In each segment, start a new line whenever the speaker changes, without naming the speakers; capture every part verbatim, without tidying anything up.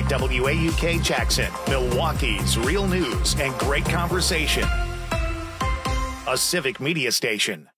W A U K Jackson, Milwaukee's real news and great conversation. A Civic Media station.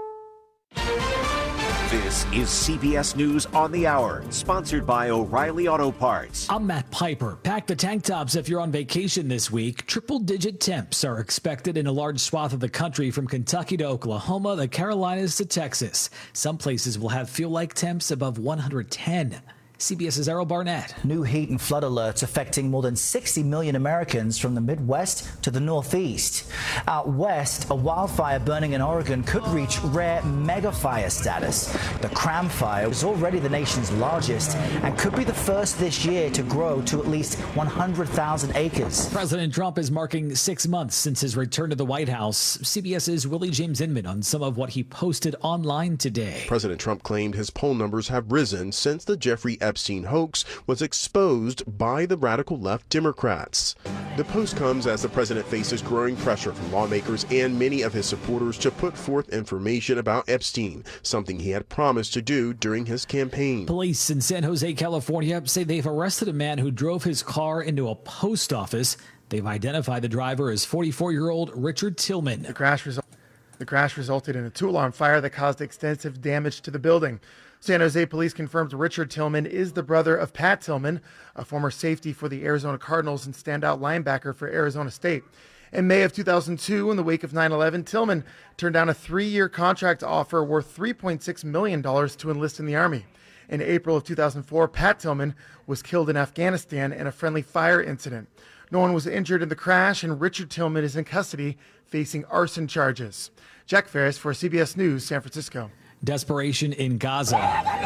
This is C B S News on the Hour, sponsored by O'Reilly Auto Parts.
I'm Matt Piper. Pack the tank tops if you're on vacation this week. Triple-digit temps are expected in a large swath of the country, from Kentucky to Oklahoma, the Carolinas to Texas. Some places will have feel-like temps above one hundred ten. CBS's Errol Barnett.
New heat and flood alerts affecting more than sixty million Americans from the Midwest to the Northeast. Out west, a wildfire burning in Oregon could reach rare mega fire status. The Cram Fire is already the nation's largest and could be the first this year to grow to at least one hundred thousand acres.
President Trump is marking six months since his return to the White House. CBS's Willie James Inman on some of what he posted online today.
President Trump claimed his poll numbers have risen since the Jeffrey Epstein hoax was exposed by the radical left Democrats. The post comes as the president faces growing pressure from lawmakers and many of his supporters to put forth information about Epstein, something he had promised to do during his campaign.
Police in San Jose, California, say they've arrested a man who drove his car into a post office. They've identified the driver as forty-four-year-old Richard Tillman.
The crash, resu- the crash resulted in a two-alarm fire that caused extensive damage to the building. San Jose police confirmed Richard Tillman is the brother of Pat Tillman, a former safety for the Arizona Cardinals and standout linebacker for Arizona State. In May of two thousand two, in the wake of nine eleven, Tillman turned down a three-year contract offer worth three point six million dollars to enlist in the Army. In April of two thousand four, Pat Tillman was killed in Afghanistan in a friendly fire incident. No one was injured in the crash, and Richard Tillman is in custody facing arson charges. Jack Ferris for C B S News, San Francisco.
Desperation in Gaza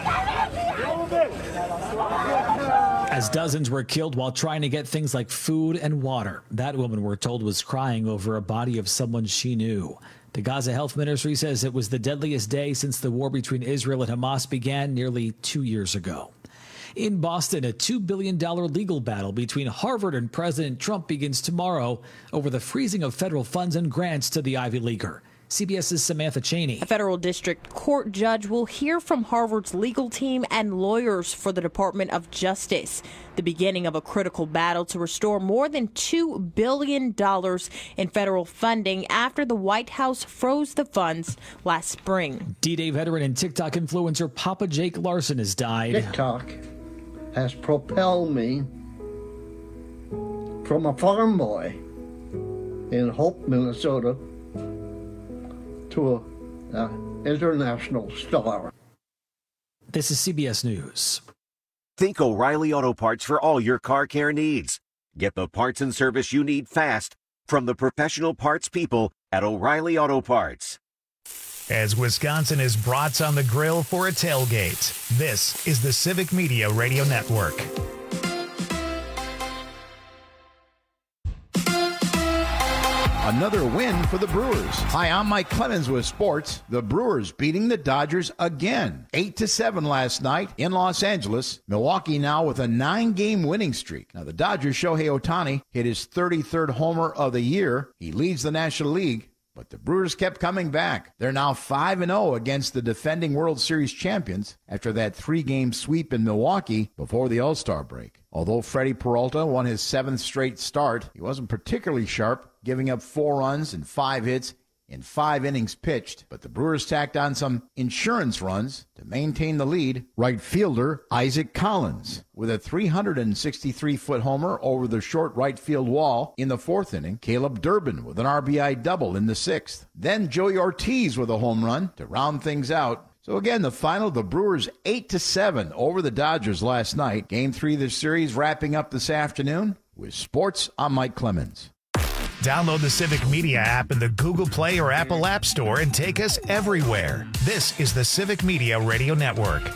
as dozens were killed while trying to get things like food and water. That woman, we're told, was crying over a body of someone she knew. The Gaza Health Ministry says it was the deadliest day since the war between Israel and Hamas began nearly two years ago. In Boston, a two billion dollars legal battle between Harvard and President Trump begins tomorrow over the freezing of federal funds and grants to the Ivy Leaguer. CBS's Samantha Cheney.
A federal district court judge will hear from Harvard's legal team and lawyers for the Department of Justice. The beginning of a critical battle to restore more than two billion dollars in federal funding after the White House froze the funds last spring.
D-Day veteran and TikTok influencer Papa Jake Larson has died.
TikTok has propelled me from a farm boy in Hope, Minnesota, to an international star.
This is C B S News.
Think O'Reilly Auto Parts for all your car care needs. Get the parts and service you need fast from the professional parts people at O'Reilly Auto Parts.
As Wisconsin is brats on the grill for a tailgate, this is the Civic Media Radio Network.
Another win for the Brewers. Hi, I'm Mike Clemens with sports. The Brewers beating the Dodgers again. eight to seven last night in Los Angeles. Milwaukee now with a nine-game winning streak. Now, the Dodgers' Shohei Ohtani hit his thirty-third homer of the year. He leads the National League. But the Brewers kept coming back. They're now five and oh against the defending World Series champions after that three-game sweep in Milwaukee before the All-Star break. Although Freddie Peralta won his seventh straight start, he wasn't particularly sharp, giving up four runs and five hits in five innings pitched. But the Brewers tacked on some insurance runs to maintain the lead. Right fielder Isaac Collins with a three hundred sixty-three foot homer over the short right field wall in the fourth inning. Caleb Durbin with an R B I double in the sixth. Then Joey Ortiz with a home run to round things out. So again, the final, the Brewers eight to seven over the Dodgers last night. Game three of the series wrapping up this afternoon. With sports, I'm Mike Clemens.
Download the Civic Media app in the Google Play or Apple App Store and take us everywhere. This is the Civic Media Radio Network.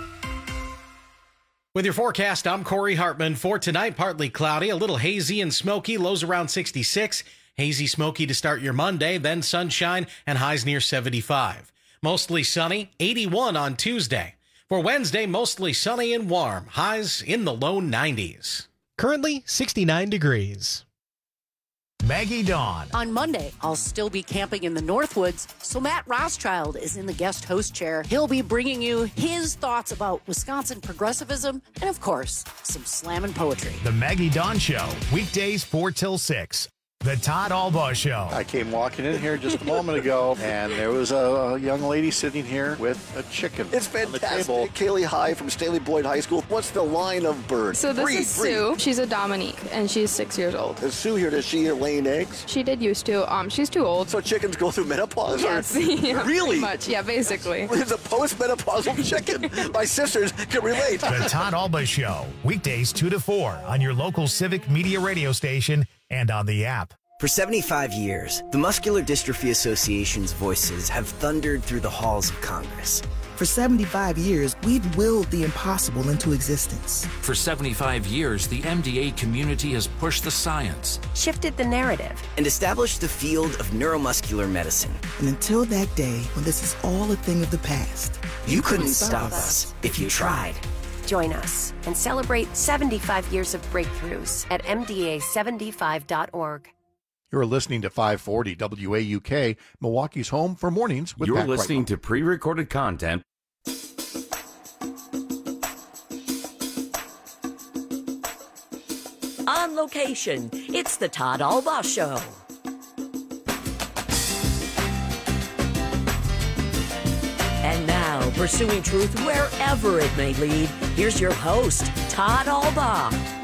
With your forecast, I'm Corey Hartman. For tonight, partly cloudy, a little hazy and smoky, lows around sixty-six. Hazy, smoky to start your Monday, then sunshine and highs near seventy-five. Mostly sunny, eighty-one on Tuesday. For Wednesday, mostly sunny and warm, highs in the low nineties.
Currently, sixty-nine degrees.
Maggie Dawn.
On Monday, I'll still be camping in the Northwoods, so Matt Rothschild is in the guest host chair. He'll be bringing you his thoughts about Wisconsin progressivism and, of course, some slammin' poetry.
The Maggie Dawn Show, weekdays four till six. The Todd Albaugh Show.
I came walking in here just a moment ago, and there was a, a young lady sitting here with a chicken.
It's fantastic. Kaylee High from Staley Boyd High School. What's the line of bird?
So this
breed,
is
breed.
Sue. She's a Dominique, and she's six years old.
Is Sue here? Does she laying eggs?
She did used to. Um, she's too old.
So chickens go through menopause?
Yes.
Or?
Yeah,
really?
Pretty much. Yeah, basically.
It's a post-menopausal chicken. My sisters can relate.
The Todd Albaugh Show, weekdays two to four on your local Civic Media radio station and on the app.
For seventy-five years, the Muscular Dystrophy Association's voices have thundered through the halls of Congress.
For seventy-five years, we've willed the impossible into existence.
For seventy-five years, the M D A community has pushed the science,
shifted the narrative, and established the field of neuromuscular medicine.
And until that day, when this is all a thing of the past,
you, you couldn't, couldn't stop us if you tried.
Join us and celebrate seventy-five years of breakthroughs at M D A seventy-five dot org.
You're listening to five forty W A U K, Milwaukee's home for mornings with
You're
Pat
listening
Kreitman.
to pre-recorded content.
On location, it's the Todd Albaugh Show. And now, pursuing truth wherever it may lead, here's your host, Todd Albaugh.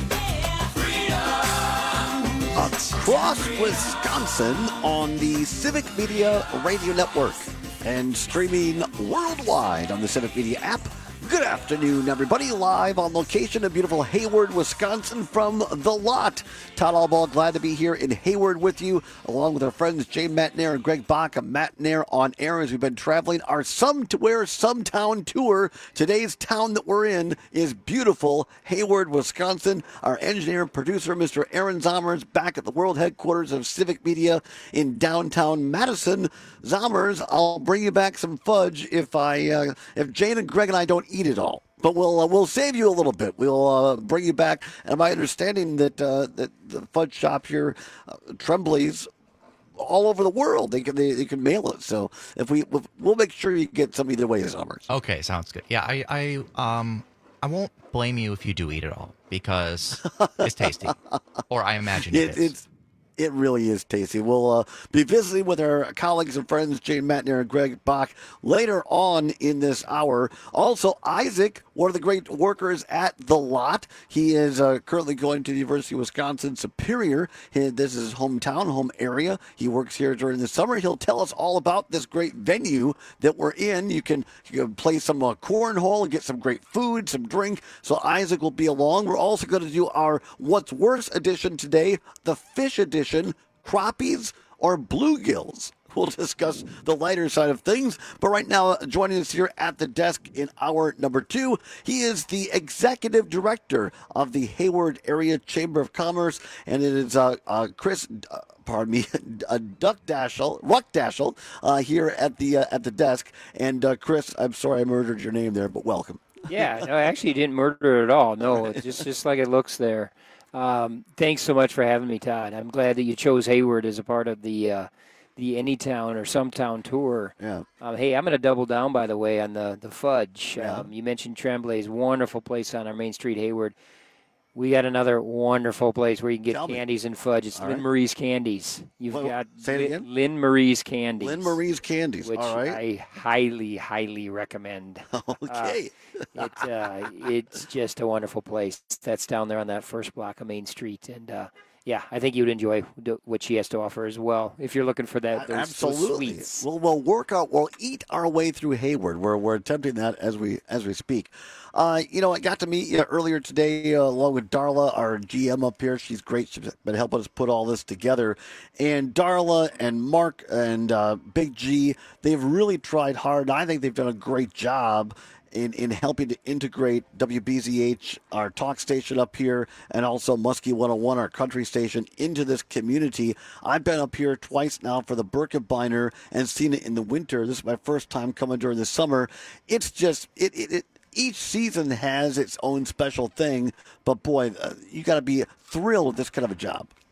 Across Wisconsin on the Civic Media Radio Network and streaming worldwide on the Civic Media app. Good afternoon, everybody. Live on location in beautiful Hayward, Wisconsin from The Lot. Todd Albaugh, glad to be here in Hayward with you, along with our friends Jay Matnair and Greg Bach of Matnair on Air as we've been traveling our Some to Where Some Town tour. Today's town that we're in is beautiful Hayward, Wisconsin. Our engineer and producer, Mister Aaron Zommers, back at the world headquarters of Civic Media in downtown Madison. Zommers, I'll bring you back some fudge if I, uh, if Jane and Greg and I don't eat it all. But we'll uh, we'll save you a little bit. We'll uh, bring you back. And my understanding that uh, that the fudge shop here, uh, Tremblay's, all over the world. They can they, they can mail it. So if we we'll make sure you get some either way, Summers.
Okay, sounds good. Yeah, I I um I won't blame you if you do eat it all because it's tasty, or I imagine it, it is.
It's It really is tasty. We'll uh, be visiting with our colleagues and friends, Jane Matnair and Greg Bach, later on in this hour. Also, Isaac, one of the great workers at The Lot. He is uh, currently going to the University of Wisconsin Superior. He, this is his hometown, home area. He works here during the summer. He'll tell us all about this great venue that we're in. You can, you can play some uh, cornhole and get some great food, some drink. So Isaac will be along. We're also going to do our What's Worse edition today, the fish edition. Crappies or bluegills. We'll discuss the lighter side of things. But right now, joining us here at the desk in hour number two, he is the executive director of the Hayward Area Chamber of Commerce, and it is uh, uh, Chris. Uh, pardon me, uh, Duck Dashel, Ruck Dashel, uh, here at the uh, at the desk. And uh, Chris, I'm sorry I murdered your name there, but welcome.
Yeah, no, I actually didn't murder it at all. No, it's just just like it looks there. Um, thanks so much for having me, Todd. I'm glad that you chose Hayward as a part of the uh, the Anytown or Some Town tour.
Yeah.
Um, hey, I'm going to double down, by the way, on the, the fudge.
Yeah.
Um, you mentioned Tremblay's wonderful place on our Main Street, Hayward. We got another wonderful place where you can get
Tell
candies
me.
and fudge. It's
All
Lynn
right.
Marie's Candies. You've
Well,
got
say it
Lin-
again?
Lynn Marie's Candies.
Lynn Marie's Candies.
Which
All right.
I highly, highly recommend.
Okay.
Uh, it, uh, it's just a wonderful place. That's down there on that first block of Main Street. And, uh, yeah, I think you'd enjoy what she has to offer as well if you're looking for that. Those,
Absolutely.
Those sweets.
We'll, we'll work out. We'll eat our way through Hayward. We're we're attempting that as we as we speak. Uh, you know, I got to meet you earlier today uh, along with Darla, our G M up here. She's great. She's been helping us put all this together. And Darla and Mark and uh, Big G, they've really tried hard. I think they've done a great job in, in helping to integrate W B Z H, our talk station up here, and also Muskie one oh one, our country station, into this community. I've been up here twice now for the Birkebeiner and seen it in the winter. This is my first time coming during the summer. It's just, it, it, it each season has its own special thing, but boy, uh, you got to be thrilled with this kind of a job.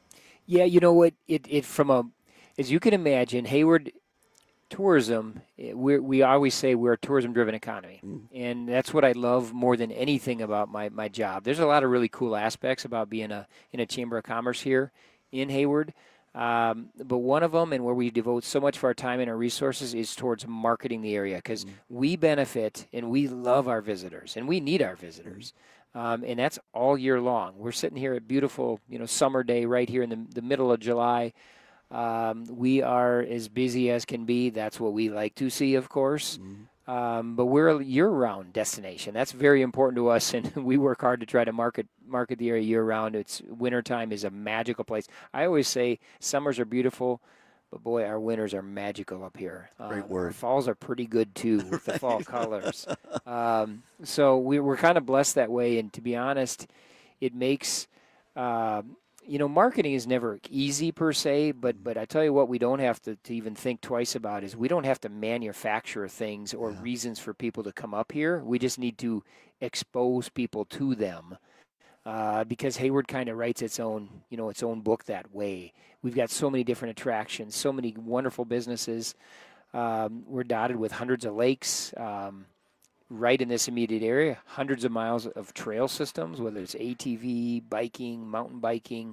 Yeah, you know what? It, it from a, as you can imagine, Hayward tourism, we we always say we're a tourism-driven economy, mm. and that's what I love more than anything about my, my job. There's a lot of really cool aspects about being a in a Chamber of Commerce here in Hayward, um, but one of them, and where we devote so much of our time and our resources, is towards marketing the area, because mm. we benefit and we love our visitors, and we need our visitors. Um, and that's all year long. We're sitting here at beautiful, you know, summer day right here in the, the middle of July. Um, we are as busy as can be. That's what we like to see, of course. Mm-hmm. Um, but we're a year-round destination. That's very important to us, and we work hard to try to market market the area year-round. It's wintertime is a magical place. I always say summers are beautiful, but boy, our winters are magical up here.
Great
um,
word.
Falls are pretty good too with the fall colors. Um, so we, we're kind of blessed that way. And to be honest, it makes uh, you know marketing is never easy per se. But but I tell you what, we don't have to, to even think twice about is we don't have to manufacture things or yeah. reasons for people to come up here. We just need to expose people to them. Uh, because Hayward kind of writes its own, you know, its own book that way. We've got so many different attractions, so many wonderful businesses. Um, we're dotted with hundreds of lakes um, right in this immediate area, hundreds of miles of trail systems, whether it's A T V, biking, mountain biking.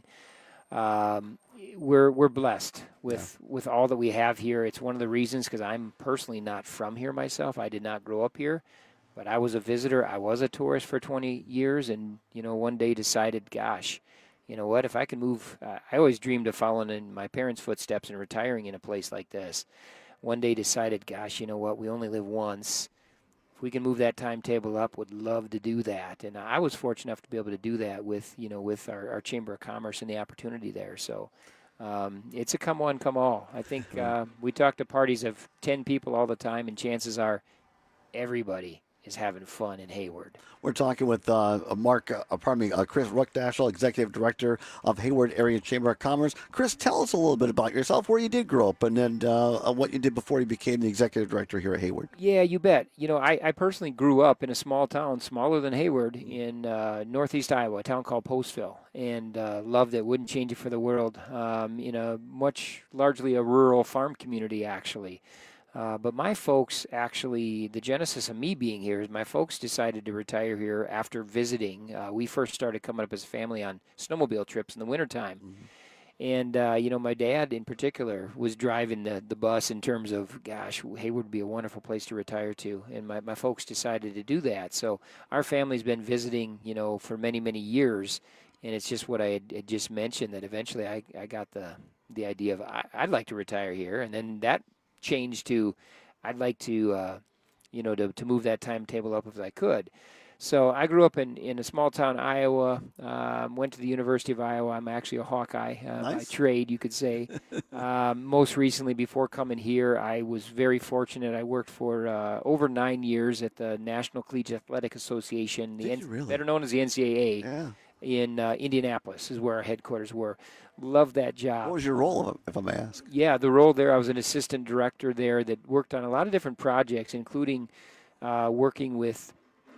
Um, we're we're blessed with, yeah. with all that we have here. It's one of the reasons, because I'm personally not from here myself. I did not grow up here. But I was a visitor. I was a tourist for twenty years, and, you know, one day decided, gosh, you know what, if I can move, uh, I always dreamed of following in my parents' footsteps and retiring in a place like this. One day decided, gosh, you know what, we only live once. If we can move that timetable up, would love to do that. And I was fortunate enough to be able to do that with, you know, with our, our Chamber of Commerce and the opportunity there. So um, it's a come one, come all. I think uh, we talk to parties of ten people all the time, and chances are everybody is having fun in Hayward.
We're talking with uh, Mark, uh, pardon me, uh, Chris Ruckdaschel, Executive Director of Hayward Area Chamber of Commerce. Chris, tell us a little bit about yourself, where you did grow up, and then uh, what you did before you became the Executive Director here at Hayward.
Yeah, you bet. You know, I, I personally grew up in a small town, smaller than Hayward, in uh, northeast Iowa, a town called Postville, and uh, loved it, wouldn't change it for the world, um, in a much, largely a rural farm community, actually. Uh, but my folks actually, the genesis of me being here is my folks decided to retire here after visiting. Uh, we first started coming up as a family on snowmobile trips in the wintertime. Mm-hmm. And, uh, you know, my dad in particular was driving the, the bus in terms of, gosh, Hayward would be a wonderful place to retire to. And my, my folks decided to do that. So our family's been visiting, you know, for many, many years. And it's just what I had, had just mentioned, that eventually I, I got the, the idea of I, I'd like to retire here. And then that changed to I'd like to, uh, you know, to, to move that timetable up if I could. So I grew up in, in a small town, Iowa, um, went to the University of Iowa. I'm actually a Hawkeye uh, nice. by trade, you could say. um, most recently, before coming here, I was very fortunate. I worked for uh, over nine years at the National Collegiate Athletic Association, the N- really? better known as the N C double A, yeah. in uh, Indianapolis is where our headquarters were. Loved that job.
What was your role, if I may ask?
Yeah, the role there, I was an assistant director there that worked on a lot of different projects, including uh, working with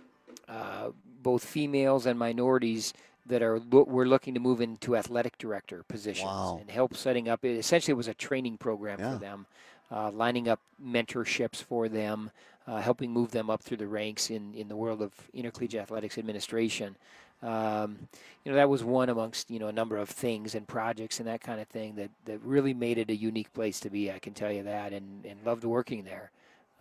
uh, both females and minorities that are lo- were looking to move into athletic director positions wow. and help setting up. It essentially, it was a training program yeah. for them, uh, lining up mentorships for them, uh, helping move them up through the ranks in, in the world of intercollegiate athletics administration. Um, you know, that was one amongst, you know, a number of things and projects and that kind of thing that, that really made it a unique place to be, I can tell you that, and, and loved working there.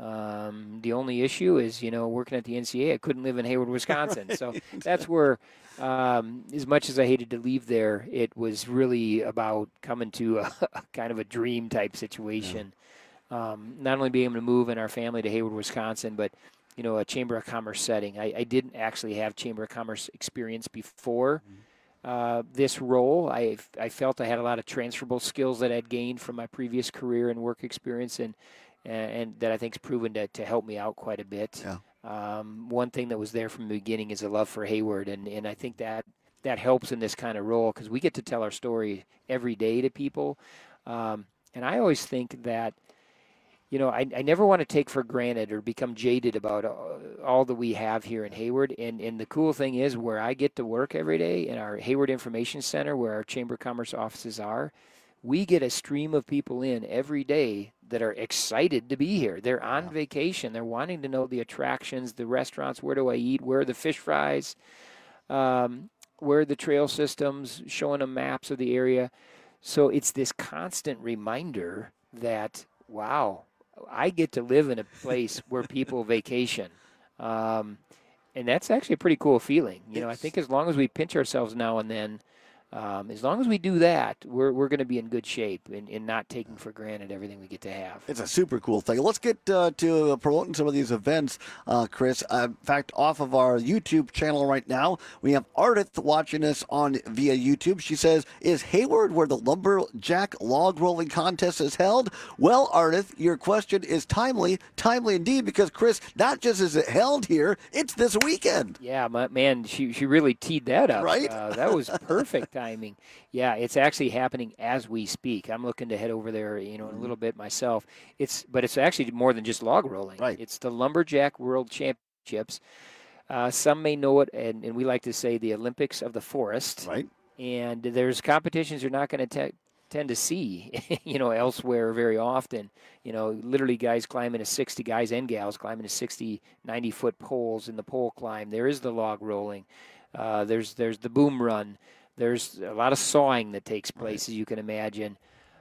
Um, the only issue is, you know, working at the N C double A, I couldn't live in Hayward, Wisconsin. Right. So that's where, um, as much as I hated to leave there, it was really about coming to a, a kind of a dream type situation. Yeah. Um, not only being able to move in our family to Hayward, Wisconsin, but you know, a Chamber of Commerce setting. I, I didn't actually have Chamber of Commerce experience before uh, this role. I I felt I had a lot of transferable skills that I'd gained from my previous career and work experience, and and, and that I think's proven to, to help me out quite a bit.
Yeah.
Um, one thing that was there from the beginning is a love for Hayward, and, and I think that that helps in this kind of role because we get to tell our story every day to people. Um, and I always think that you know, I, I never want to take for granted or become jaded about all, all that we have here in Hayward. And, and the cool thing is where I get to work every day in our Hayward Information Center, where our Chamber of Commerce offices are, we get a stream of people in every day that are excited to be here. They're on yeah. vacation. They're wanting to know the attractions, the restaurants, where do I eat, where are the fish fries, um, where are the trail systems, showing them maps of the area. So it's this constant reminder that, wow, I get to live in a place where people vacation. Um, and that's actually a pretty cool feeling. You know, I think as long as we pinch ourselves now and then, Um, as long as we do that, we're we're going to be in good shape in, in not taking for granted everything we get to have.
It's a super cool thing. Let's get uh, to promoting some of these events, uh, Chris. Uh, in fact, off of our YouTube channel right now, we have Ardith watching us on via YouTube. She says, "Is Hayward where the Lumberjack Log Rolling Contest is held?" Well, Ardith, your question is timely, timely indeed, because Chris, not just is it held here, it's this weekend.
Yeah, my, man, she she really teed that up.
Right?
Uh, that was perfect timing. Yeah, it's actually happening as we speak. I'm looking to head over there, you know, in a little bit myself. It's but it's actually more than just log rolling.
Right.
It's the Lumberjack World Championships. Uh, some may know it, and, and we like to say the Olympics of the Forest.
Right.
And there's competitions you're not going to tend to see, you know, elsewhere very often. You know, literally guys climbing a sixty, guys and gals climbing a sixty, ninety-foot poles in the pole climb. There is the log rolling. Uh, there's there's the boom run. There's a lot of sawing that takes place, right, as you can imagine.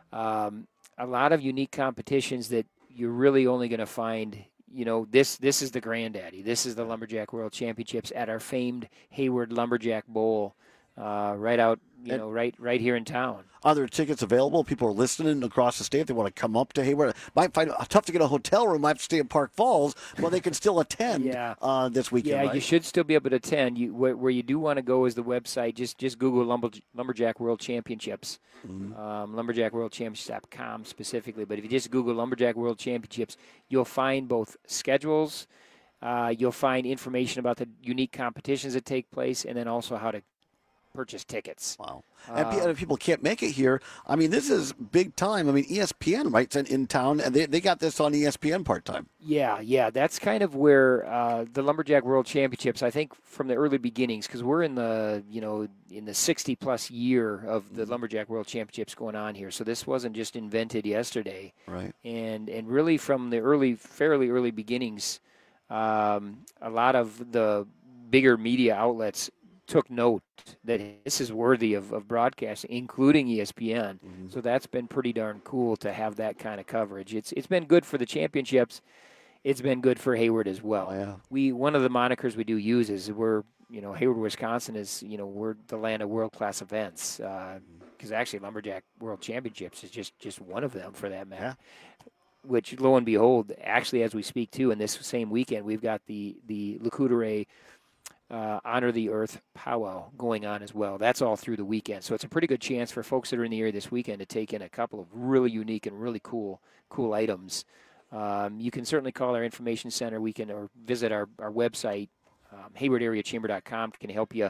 Um, a lot of unique competitions that you're really only going to find, you know, this this is the granddaddy. This is the Lumberjack World Championships at our famed Hayward Lumberjack Bowl, uh, right out, you and know, right right here in town.
Are there tickets available? People are listening across the state. If they want to come up to Hayward, might find it tough to get a hotel room. Might have to stay in Park Falls, but they can still attend
yeah.
uh, this weekend.
Yeah,
right?
you should still be able to attend. You, where, where you do want to go is the website. Just just Google Lumber, Lumberjack World Championships, mm-hmm. um, lumberjack world championships dot com specifically. But if you just Google Lumberjack World Championships, you'll find both schedules, uh, you'll find information about the unique competitions that take place, and then also how to purchase tickets.
Wow. And uh, if people can't make it here, I mean, this is big time. I mean, E S P N, right, in, in town, and they, they got this on E S P N part-time.
Yeah, yeah. That's kind of where uh, the Lumberjack World Championships, I think, from the early beginnings, because we're in the, you know, in the sixty-plus year of the Lumberjack World Championships going on here. So this wasn't just invented yesterday.
Right.
And, and really from the early, fairly early beginnings, um, a lot of the bigger media outlets took note that this is worthy of, of broadcasting, including E S P N. Mm-hmm. So that's been pretty darn cool to have that kind of coverage. It's it's been good for the championships. It's been good for Hayward as well.
Oh, yeah.
We one of the monikers we do use is we're, you know, Hayward, Wisconsin is, you know, we're the land of world-class events. Because uh, actually Lumberjack World Championships is just, just one of them for that matter.
Yeah.
Which, lo and behold, actually as we speak too, in this same weekend, we've got the, the Le Coudray Uh, Honor the Earth powwow going on as well. That's all through the weekend. So it's a pretty good chance for folks that are in the area this weekend to take in a couple of really unique and really cool cool items. Um, you can certainly call our information center. We can or visit our, our website, um, hayward area chamber dot com can help you.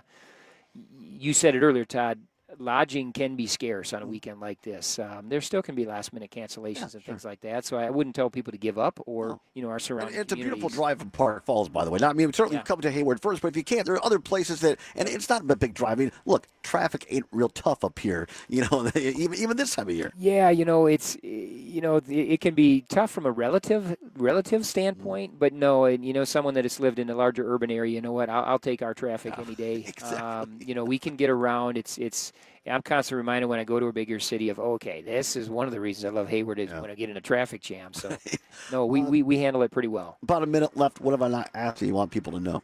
You said it earlier, Todd. Lodging can be scarce on a weekend like this. Um, there still can be last-minute cancellations yeah, and
sure.
things like that. So I wouldn't tell people to give up or, no. you know, our surrounding
It's a beautiful
communities.
drive from Park Falls, by the way. Not, I mean, certainly
Yeah.
come to Hayward first, but if you can't, there are other places that, and it's not a big drive. I mean, look, traffic ain't real tough up here, you know, even even this time of year.
Yeah, you know, it's, you know, it can be tough from a relative relative standpoint, mm. but no, and, you know, someone that has lived in a larger urban area, you know what, I'll, I'll take our traffic
yeah,
any day.
Exactly.
Um, you know, we can get around. It's, it's, I'm constantly reminded when I go to a bigger city of, okay, this is one of the reasons I love Hayward is yeah. when I get in a traffic jam. So, no, we, we, we handle it pretty well.
About a minute left. What have I not asked you want people to know?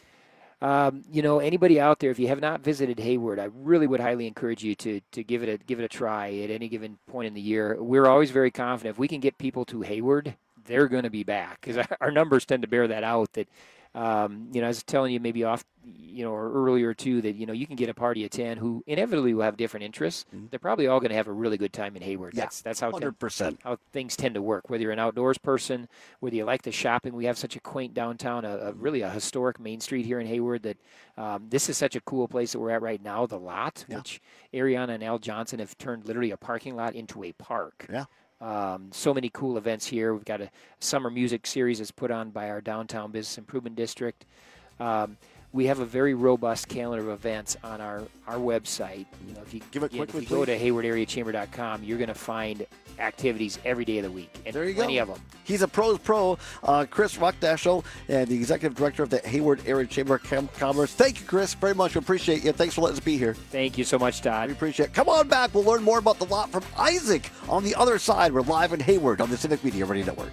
Um, you know, anybody out there, if you have not visited Hayward, I really would highly encourage you to to give it a give it a try at any given point in the year. We're always very confident if we can get people to Hayward, they're going to be back because our numbers tend to bear that out. That um, you know, I was telling you maybe off, you know, or earlier too that you know you can get a party of ten who inevitably will have different interests. Mm-hmm. They're probably all going to have a really good time in Hayward.
Yeah,
that's that's how
one hundred percent
how things tend to work. Whether you're an outdoors person, whether you like the shopping, we have such a quaint downtown, a, a really a historic main street here in Hayward. That um, this is such a cool place that we're at right now. The lot,
yeah.
which Ariana and Al Johnson have turned literally a parking lot into a park.
Yeah.
Um, so many cool events here. We've got a summer music series that's put on by our Downtown Business Improvement District. Um, we have a very robust calendar of events on our, our website. You know, if you,
Give it
again,
quickly,
if you go
please.
to hayward area chamber dot com, you're going to find activities every day of the week, and
There you
plenty
go.
of them.
He's a pros pro, uh, Chris Rockdashel, and the executive director of the Hayward Area Chamber of Commerce. Thank you, Chris, very much. We appreciate you. Thanks for letting us be here.
Thank you so much, Todd.
We appreciate it. Come on back. We'll learn more about the lot from Isaac on the other side. We're live in Hayward on the Civic Media Radio Network.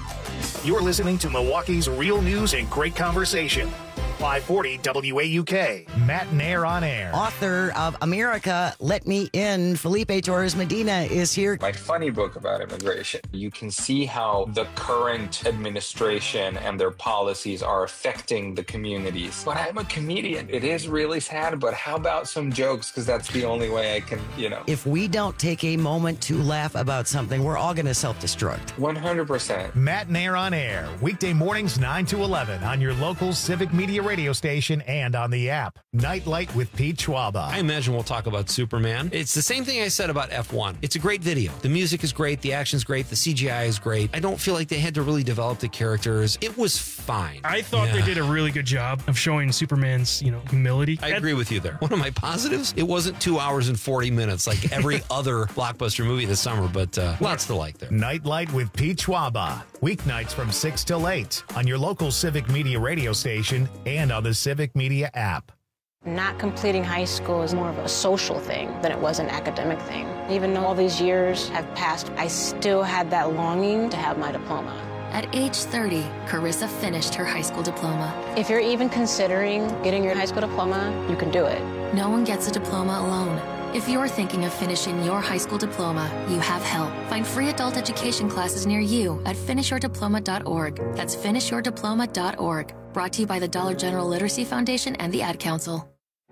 You're listening to Milwaukee's real news and great conversation. five forty W A U K, Matt Nair on air.
Author of America, Let Me In, Felipe Torres Medina is here.
My funny book about immigration. You can see how the current administration and their policies are affecting the communities. But I'm a comedian. It is really sad, but how about some jokes? Because that's the only way I can, you know.
If we don't take a moment to laugh about something, we're all going to self-destruct.
one hundred percent.
Matt Nair on air, weekday mornings nine to eleven on your local Civic Media radio station and on the app. Nightlight with Pete Schwaba.
I imagine we'll talk about Superman. It's the same thing I said about F one. It's a great video. The music is great. The action's great. The C G I is great. I don't feel like they had to really develop the characters. It was fine.
I thought
Yeah.
they did a really good job of showing Superman's, you know, humility.
I agree with you there. One of my positives, it wasn't two hours and forty minutes like every other blockbuster movie this summer, but uh, lots to like there.
Nightlight with Pete Schwaba. Weeknights from six till eight on your local Civic Media radio station and on the Civic Media app.
Not completing high school is more of a social thing than it was an academic thing. Even though all these years have passed, I still had that longing to have my diploma.
At age thirty, Carissa finished her high school diploma.
If you're even considering getting your high school diploma, you can do it.
No one gets a diploma alone. If you're thinking of finishing your high school diploma, you have help. Find free adult education classes near you at finish your diploma dot org. That's finish your diploma dot org. Brought to you by the Dollar General Literacy Foundation and the Ad Council.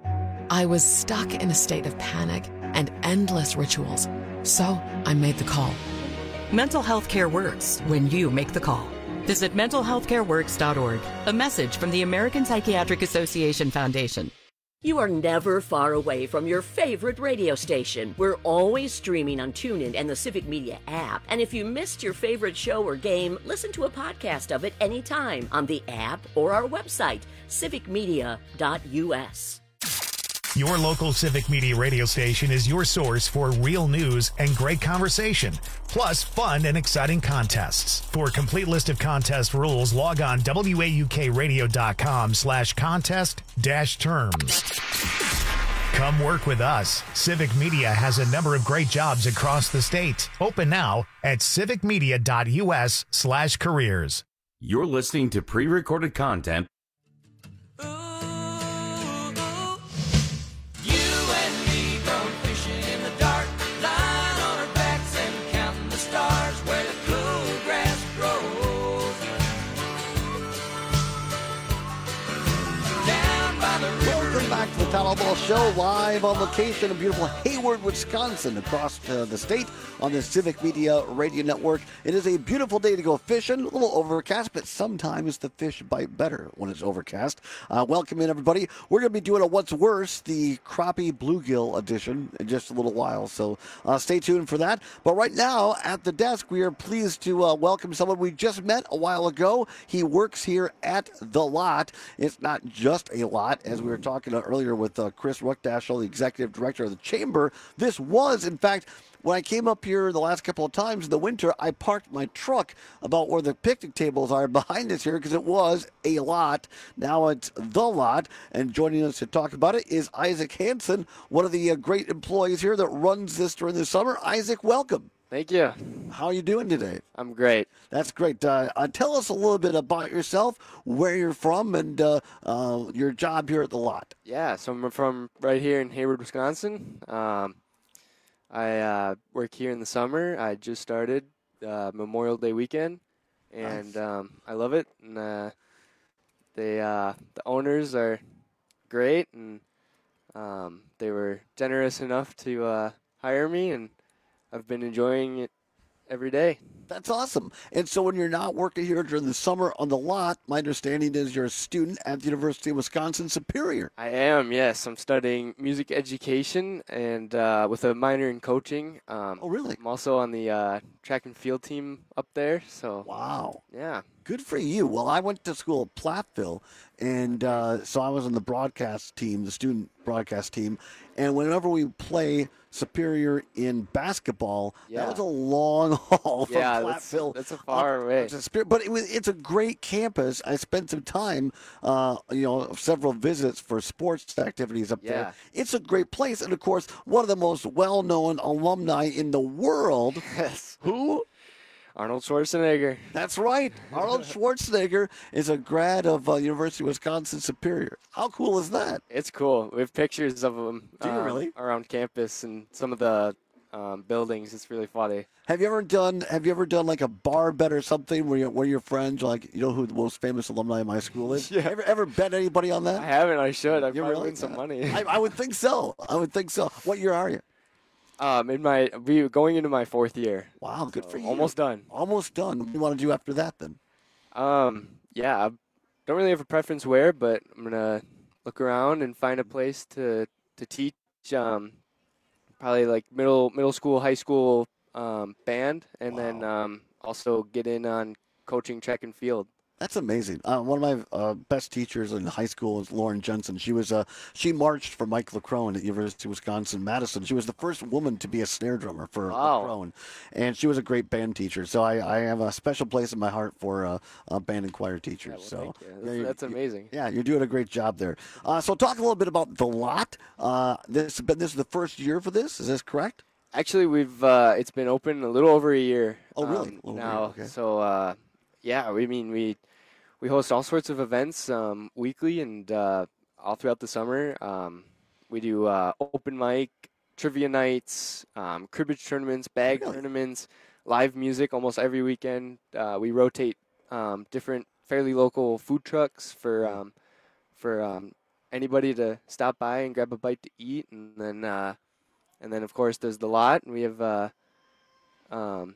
I was stuck in a state of panic and endless rituals. So I made the call.
Mental health care works when you make the call. Visit mental health care works dot org. A message from the American Psychiatric Association Foundation.
You are never far away from your favorite radio station. We're always streaming on TuneIn and the Civic Media app. And if you missed your favorite show or game, listen to a podcast of it anytime on the app or our website, civic media dot U S.
Your local Civic Media radio station is your source for real news and great conversation, plus fun and exciting contests. For a complete list of contest rules, log on W A U K radio dot com slash contest dash terms. Come work with us. Civic Media has a number of great jobs across the state. Open now at civic media dot U S slash careers.
You're listening to pre-recorded content.
Back to the Town Hall Show, live on location in beautiful Hayward, Wisconsin, across uh, the state on the Civic Media Radio Network. It is a beautiful day to go fishing, a little overcast, but sometimes the fish bite better when it's overcast. Uh, welcome in, everybody. We're going to be doing a What's Worse, the crappie bluegill edition, in just a little while, so uh, stay tuned for that. But right now, at the desk, we are pleased to uh, welcome someone we just met a while ago. He works here at The Lot. It's not just a lot, as we were talking about earlier with uh, Chris Rockdashel, the executive director of the chamber. This was, in fact, when I came up here the last couple of times in the winter, I parked my truck about where the picnic tables are behind us here because it was a lot. Now it's The Lot, and joining us to talk about it is Isaac Hansen, one of the uh, great employees here that runs this during the summer. Isaac, welcome.
Thank you.
How are you doing today?
I'm great.
That's great. Uh, uh, tell us a little bit about yourself, where you're from, and uh, uh, your job here at The Lot.
Yeah, so I'm from right here in Hayward, Wisconsin. Um, I uh, work here in the summer. I just started uh, Memorial Day weekend, and
Nice.
um, I love it. And uh, they, uh, the owners are great, and um, they were generous enough to uh, hire me, and I've been enjoying it every day.
That's awesome. And so when you're not working here during the summer on the lot, my understanding is you're a student at the University of Wisconsin Superior.
I am, yes. I'm studying music education and uh, with a minor in coaching. Um,
oh, really?
I'm also on the uh, track and field team up there. So
wow.
Yeah.
Good for you. Well, I went to school at Platteville, and uh, so I was on the broadcast team, the student broadcast team. And whenever we play Superior in basketball,
Yeah.
that was a long haul from
Yeah, that's-
Platteville.
that's a far away.
to Superior. But it was, it's a great campus. I spent some time, uh, you know, several visits for sports activities up
Yeah.
there. It's a great place. And, of course, one of the most well-known alumni in the world.
Yes.
Who?
Arnold Schwarzenegger.
That's right. Arnold Schwarzenegger is a grad of uh, University of Wisconsin Superior. How cool is that?
It's cool. We have pictures of him
Do you
um,
really?
around campus and some of the um, buildings. It's really funny.
Have you ever done Have you ever done like a bar bet or something where you, where your friends are like, you know who the most famous alumni of my school is?
Yeah.
Ever ever bet anybody on that?
I haven't. I should. I
You
probably
really?
win some money.
I, I would think so. I would think so. What year are you?
Um, in my we going into my fourth year.
Wow, good for you.
Almost done.
Almost done. What do you want to do after that then?
Um, yeah, I don't really have a preference where, but I'm gonna look around and find a place to to teach. Um, probably like middle middle school, high school um, band, and then um, also get in on coaching track and field.
That's amazing. Uh, one of my uh, best teachers in high school is Lauren Jensen. She was uh, she marched for Mike LeCrone at University of Wisconsin Madison. She was the first woman to be a snare drummer for
Wow.
LeCrone, and she was a great band teacher. So I, I have a special place in my heart for uh, uh, band and choir teachers. so
thank you.
yeah,
That's-
you-
that's
you-
amazing.
Yeah, you're doing a great job there. Uh, so talk a little bit about the lot. Uh, this but this is the first year for this. Is this correct?
Actually, we've uh, it's been open a little over a year.
Oh, really?
um,
A little over a
now,
year, okay.
so uh, yeah, we mean we we host all sorts of events um, weekly and uh, all throughout the summer. Um, we do uh, open mic, trivia nights, um, cribbage tournaments, bag tournaments, live music almost every weekend. Uh, we rotate um, different fairly local food trucks for um, for um, anybody to stop by and grab a bite to eat, and then. Uh, And then, of course, there's the lot. We have uh, um,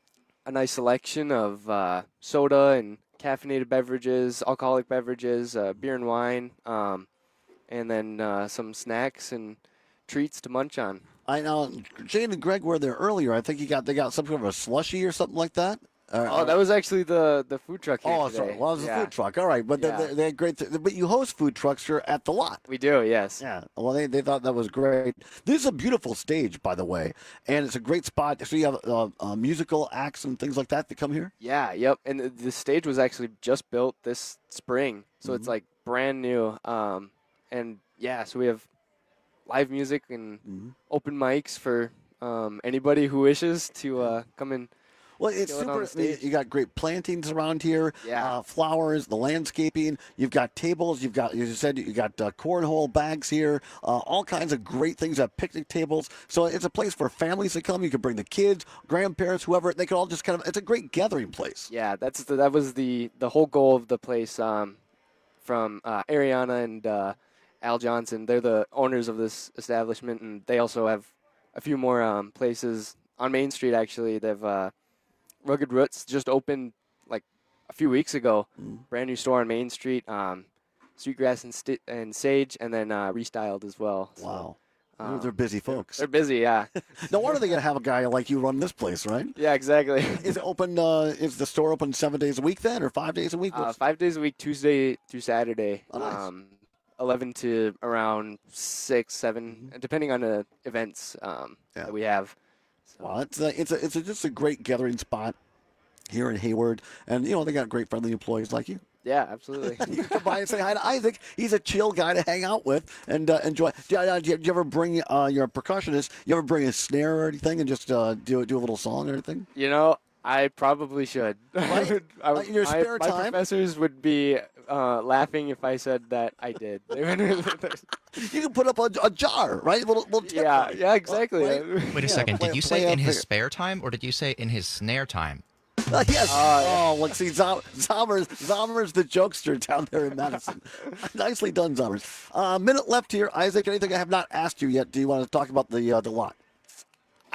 a nice selection of uh, soda and caffeinated beverages, alcoholic beverages, uh, beer and wine, um, and then uh, some snacks and treats to munch on.
I know Jane and Greg were there earlier. I think you got they got some kind of a slushy or something like that. Uh,
Oh, that was actually the, the food truck here
Oh,
today.
sorry. Well, it was
Yeah.
a food truck. All right, but
Yeah.
they, they had great. Th- but you host food trucks here at the lot.
We do, yes.
Yeah. Well, they, they thought that was great. This is a beautiful stage, by the way, and it's a great spot. So you have uh, uh, musical acts and things like that that come here.
Yeah, yep. And the, the stage was actually just built this spring, so it's
Mhm.
like brand new. Um, and yeah, so we have live music and
Mm-hmm.
open mics for um, anybody who wishes to uh, come and.
Well, it's
kill it on
super.
the stage.
You got great plantings around here.
Yeah.
Uh, flowers, the landscaping. You've got tables. You've got, as you said, you got uh, cornhole bags here. Uh, all kinds of great things. You have picnic tables. So it's a place for families to come. You can bring the kids, grandparents, whoever. They can all just kind of. It's a great gathering place.
Yeah, that's the, that was the the whole goal of the place. Um, from uh, Ariana and uh, Al Johnson, they're the owners of this establishment, and they also have a few more um, places on Main Street. Actually, they've uh, Rugged Roots just opened like a few weeks ago.
Mm.
Brand new store on Main Street. Um, Sweetgrass and, sti- and Sage, and then uh, Restyled as well. So,
Wow. They're-
um,
they're busy folks.
They're busy, yeah.
No wonder they got to have a guy like you run this place, right?
Yeah, exactly.
Is it open? Uh, is the store open seven days a week then, or five days a week?
Uh,
What's-
five days a week, Tuesday through Saturday.
Oh, nice.
um, eleven to around six, seven, depending on the events um, that we have.
Well, it's a, it's a, it's a, just a great gathering spot here in Hayward, and you know they got great friendly employees like you.
Yeah, absolutely.
You can come by and say hi to Isaac. He's a chill guy to hang out with and uh, enjoy. Do you, uh, do you- do you ever bring uh, your percussionist? You ever bring a snare or anything and just uh, do do a little song or anything?
You know, I probably should.
Right?
I,
Uh, in your
my-
spare
my
time?
professors would be uh, laughing if I said that I did. They would-
You can put up a, a jar, right? A little, little tip
yeah,
right?
yeah, exactly.
Right?
Wait a
Yeah,
second.
play-
Did you
play
say
a
in his
figure.
spare time, or did you say in his snare time?
Uh, yes.
Uh,
oh, look, see, Zom- Zommers, Zommers the jokester down there in Madison. Nicely done, Zommers. A uh, minute left here. Isaac, anything I have not asked you yet? Do you want to talk about the uh, the lot?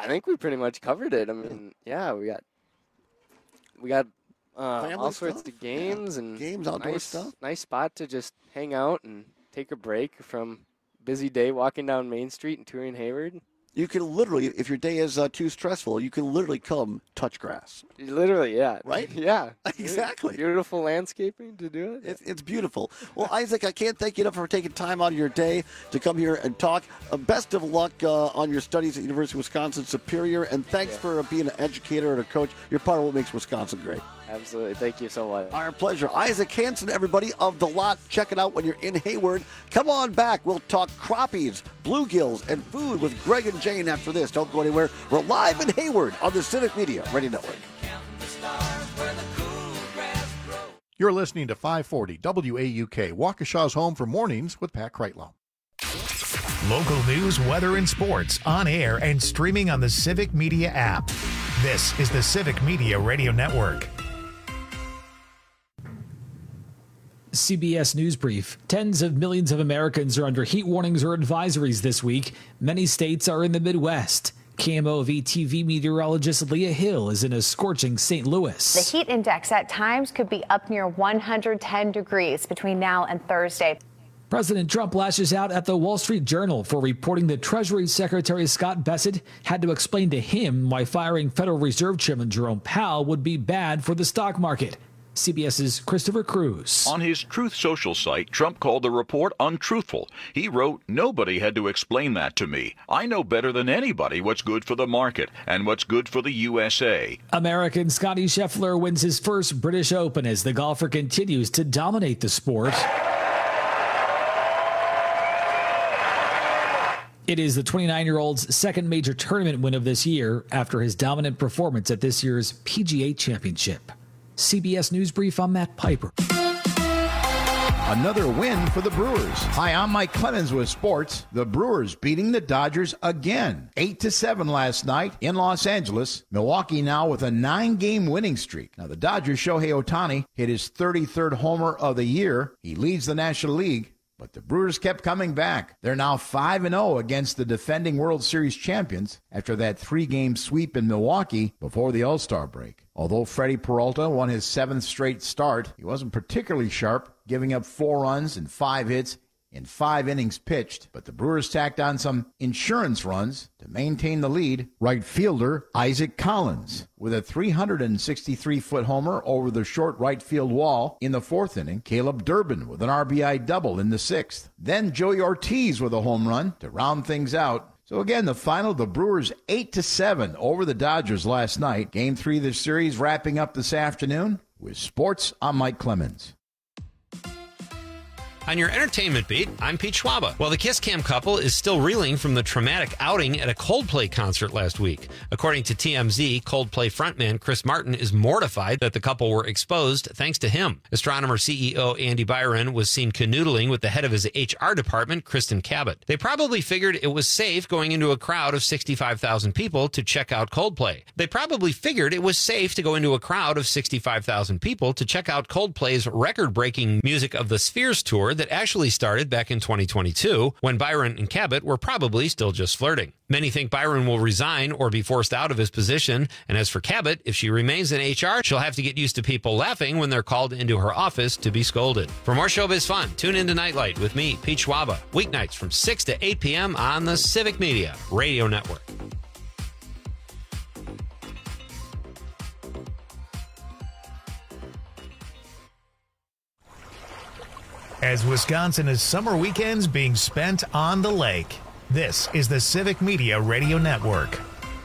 I think we pretty much covered it. I mean, yeah, we got we got uh, all sorts
stuff?
of games
yeah.
and
games, outdoor
nice,
stuff.
Nice spot to just hang out and take a break from busy day walking down Main Street and touring Hayward.
You can literally, if your day is uh, too stressful, you can literally come touch grass.
Literally, yeah.
Right?
Yeah.
Exactly.
Beautiful landscaping to do it.
It's, it's beautiful. Well, Isaac, I can't thank you enough for taking time out of your day to come here and talk. Uh, best of luck uh, on your studies at University of Wisconsin Superior, and thanks yeah. for uh, being an educator and a coach. You're part of what makes Wisconsin great.
Absolutely. Thank you so much.
Our pleasure. Isaac Hansen, everybody, of The Lot. Check it out when you're in Hayward. Come on back. We'll talk crappies, bluegills, and food with Greg and Jane after this. Don't go anywhere. We're live in Hayward on the Civic Media Radio Network.
You're listening to five forty W A U K, Waukesha's home for mornings with Pat Kreitlow.
Local news, weather, and sports on air and streaming on the Civic Media app. This is the Civic Media Radio Network.
C B S News Brief. Tens of millions of Americans are under heat warnings or advisories this week. Many states are in the Midwest. K M O V T V meteorologist Leah Hill is in a scorching Saint Louis.
The heat index at times could be up near one hundred ten degrees between now and Thursday.
President Trump lashes out at the Wall Street Journal for reporting that Treasury Secretary Scott Bessent had to explain to him why firing Federal Reserve Chairman Jerome Powell would be bad for the stock market. CBS's Christopher Cruz.
On his Truth Social site, Trump called the report untruthful. He wrote, "Nobody had to explain that to me. I know better than anybody what's good for the market and what's good for the U S A."
American Scottie Scheffler wins his first British Open as the golfer continues to dominate the sport. It is the twenty-nine-year-old's second major tournament win of this year after his dominant performance at this year's P G A Championship. C B S News Brief, I'm Matt Piper.
Another win for the Brewers. Hi, I'm Mike Clemens with sports. The Brewers beating the Dodgers again. eight to seven last night in Los Angeles. Milwaukee now with a nine-game winning streak. Now, the Dodgers' Shohei Ohtani hit his thirty-third homer of the year. He leads the National League. But the Brewers kept coming back. They're now five and oh against the defending World Series champions after that three-game sweep in Milwaukee before the All-Star break. Although Freddie Peralta won his seventh straight start, he wasn't particularly sharp, giving up four runs and five hits in five innings pitched. But the Brewers tacked on some insurance runs to maintain the lead. Right fielder Isaac Collins with a three hundred sixty-three foot homer over the short right field wall in the fourth inning. Caleb Durbin with an R B I double in the sixth. Then Joey Ortiz with a home run to round things out. So again, the final, the Brewers eight to seven over the Dodgers last night. Game three of the series wrapping up this afternoon. With sports, I'm Mike Clemens.
On your entertainment beat, I'm Pete Schwaba. Well, the Kiss Cam couple is still reeling from the traumatic outing at a Coldplay concert last week. According to T M Z, Coldplay frontman Chris Martin is mortified that the couple were exposed thanks to him. Astronomer C E O Andy Byron was seen canoodling with the head of his H R department, Kristen Cabot. They probably figured it was safe going into a crowd of sixty-five thousand people to check out Coldplay. They probably figured it was safe to go into a crowd of sixty-five thousand people to check out Coldplay's record-breaking Music of the Spheres tour that actually started back in twenty twenty-two, when Byron and Cabot were probably still just flirting. Many think Byron will resign or be forced out of his position, and as for Cabot, if she remains in H R, she'll have to get used to people laughing when they're called into her office to be scolded. For more showbiz fun, tune in to Nightlight with me, Pete Schwaba, weeknights from six to eight p.m. on the Civic Media Radio Network.
As Wisconsin is summer weekends being spent on the lake, this is the Civic Media Radio Network.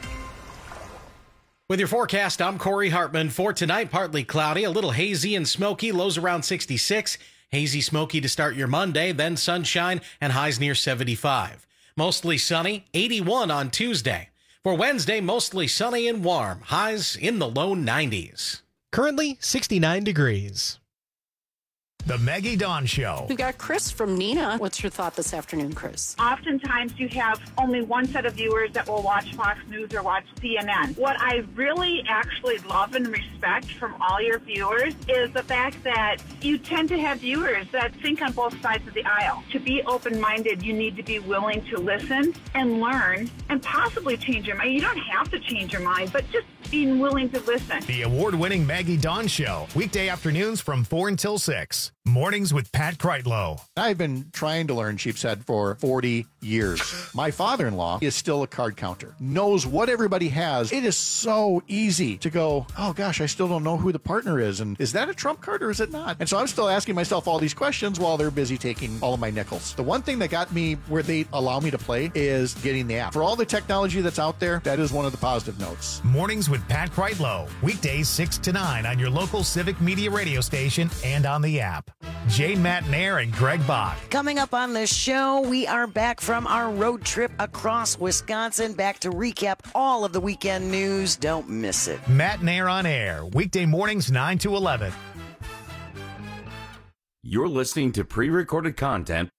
With your forecast, I'm Corey Hartman. For tonight, partly cloudy, a little hazy and smoky, lows around sixty-six. Hazy, smoky to start your Monday, then sunshine and highs near seventy-five. Mostly sunny, eighty-one on Tuesday. For Wednesday, mostly sunny and warm, highs in the low nineties.
Currently, sixty-nine degrees.
The Maggie Dawn Show.
We've got Chris from Nina. What's your thought this afternoon, Chris?
Oftentimes you have only one set of viewers that will watch Fox News or watch C N N. What I really actually love and respect from all your viewers is the fact that you tend to have viewers that think on both sides of the aisle. To be open-minded, you need to be willing to listen and learn and possibly change your mind. You don't have to change your mind, but just being willing to listen.
The award-winning Maggie Dawn Show. Weekday afternoons from four until six. Mornings with Pat Kreitlow.
I've been trying to learn sheep's head for forty years. My father-in-law is still a card counter, knows what everybody has. It is so easy to go, oh gosh, I still don't know who the partner is. And is that a trump card or is it not? And so I'm still asking myself all these questions while they're busy taking all of my nickels. The one thing that got me where they allow me to play is getting the app. For all the technology that's out there, that is one of the positive notes.
Mornings with Pat Kreitlow. Weekdays six to nine on your local Civic Media radio station and on the app. Jane Matnair and Greg Bach.
Coming up on the show, we are back from our road trip across Wisconsin, back to recap all of the weekend news. Don't miss it.
Matnair on air, weekday mornings nine to eleven.
You're listening to pre-recorded content.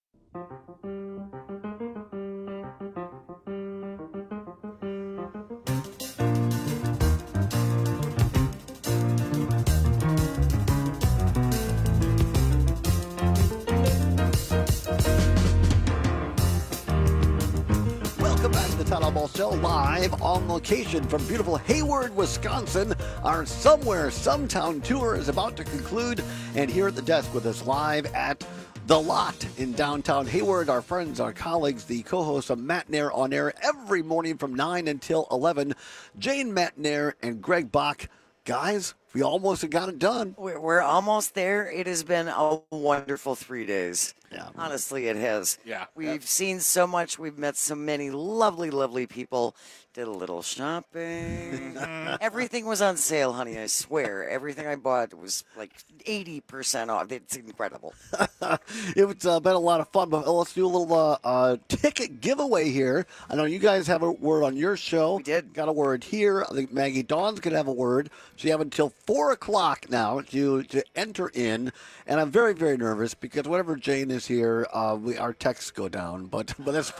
Town Ball Show live on location from beautiful Hayward, Wisconsin. Our Somewhere Sometown tour is about to conclude, and here at the desk with us live at The Lot in downtown Hayward, our friends, our colleagues, the co-hosts of Matnair on air every morning from nine until eleven, Jane Matnair and Greg Bach. Guys, we almost got it done.
We're, we're almost there. It has been a wonderful three days.
Yeah.
Honestly, it has.
Yeah.
We've
yeah.
seen so much. We've met so many lovely, lovely people. Did a little shopping. Everything was on sale, honey. I swear. Everything I bought was like eighty percent off. It's incredible.
It's uh, been a lot of fun, but let's do a little uh, uh, ticket giveaway here. I know you guys have a word on your show.
We did.
Got a word here. I think Maggie Dawn's going to have a word. So you have until four o'clock now to, to enter in. And I'm very, very nervous because whenever Jane is here, uh, we our texts go down. But but that's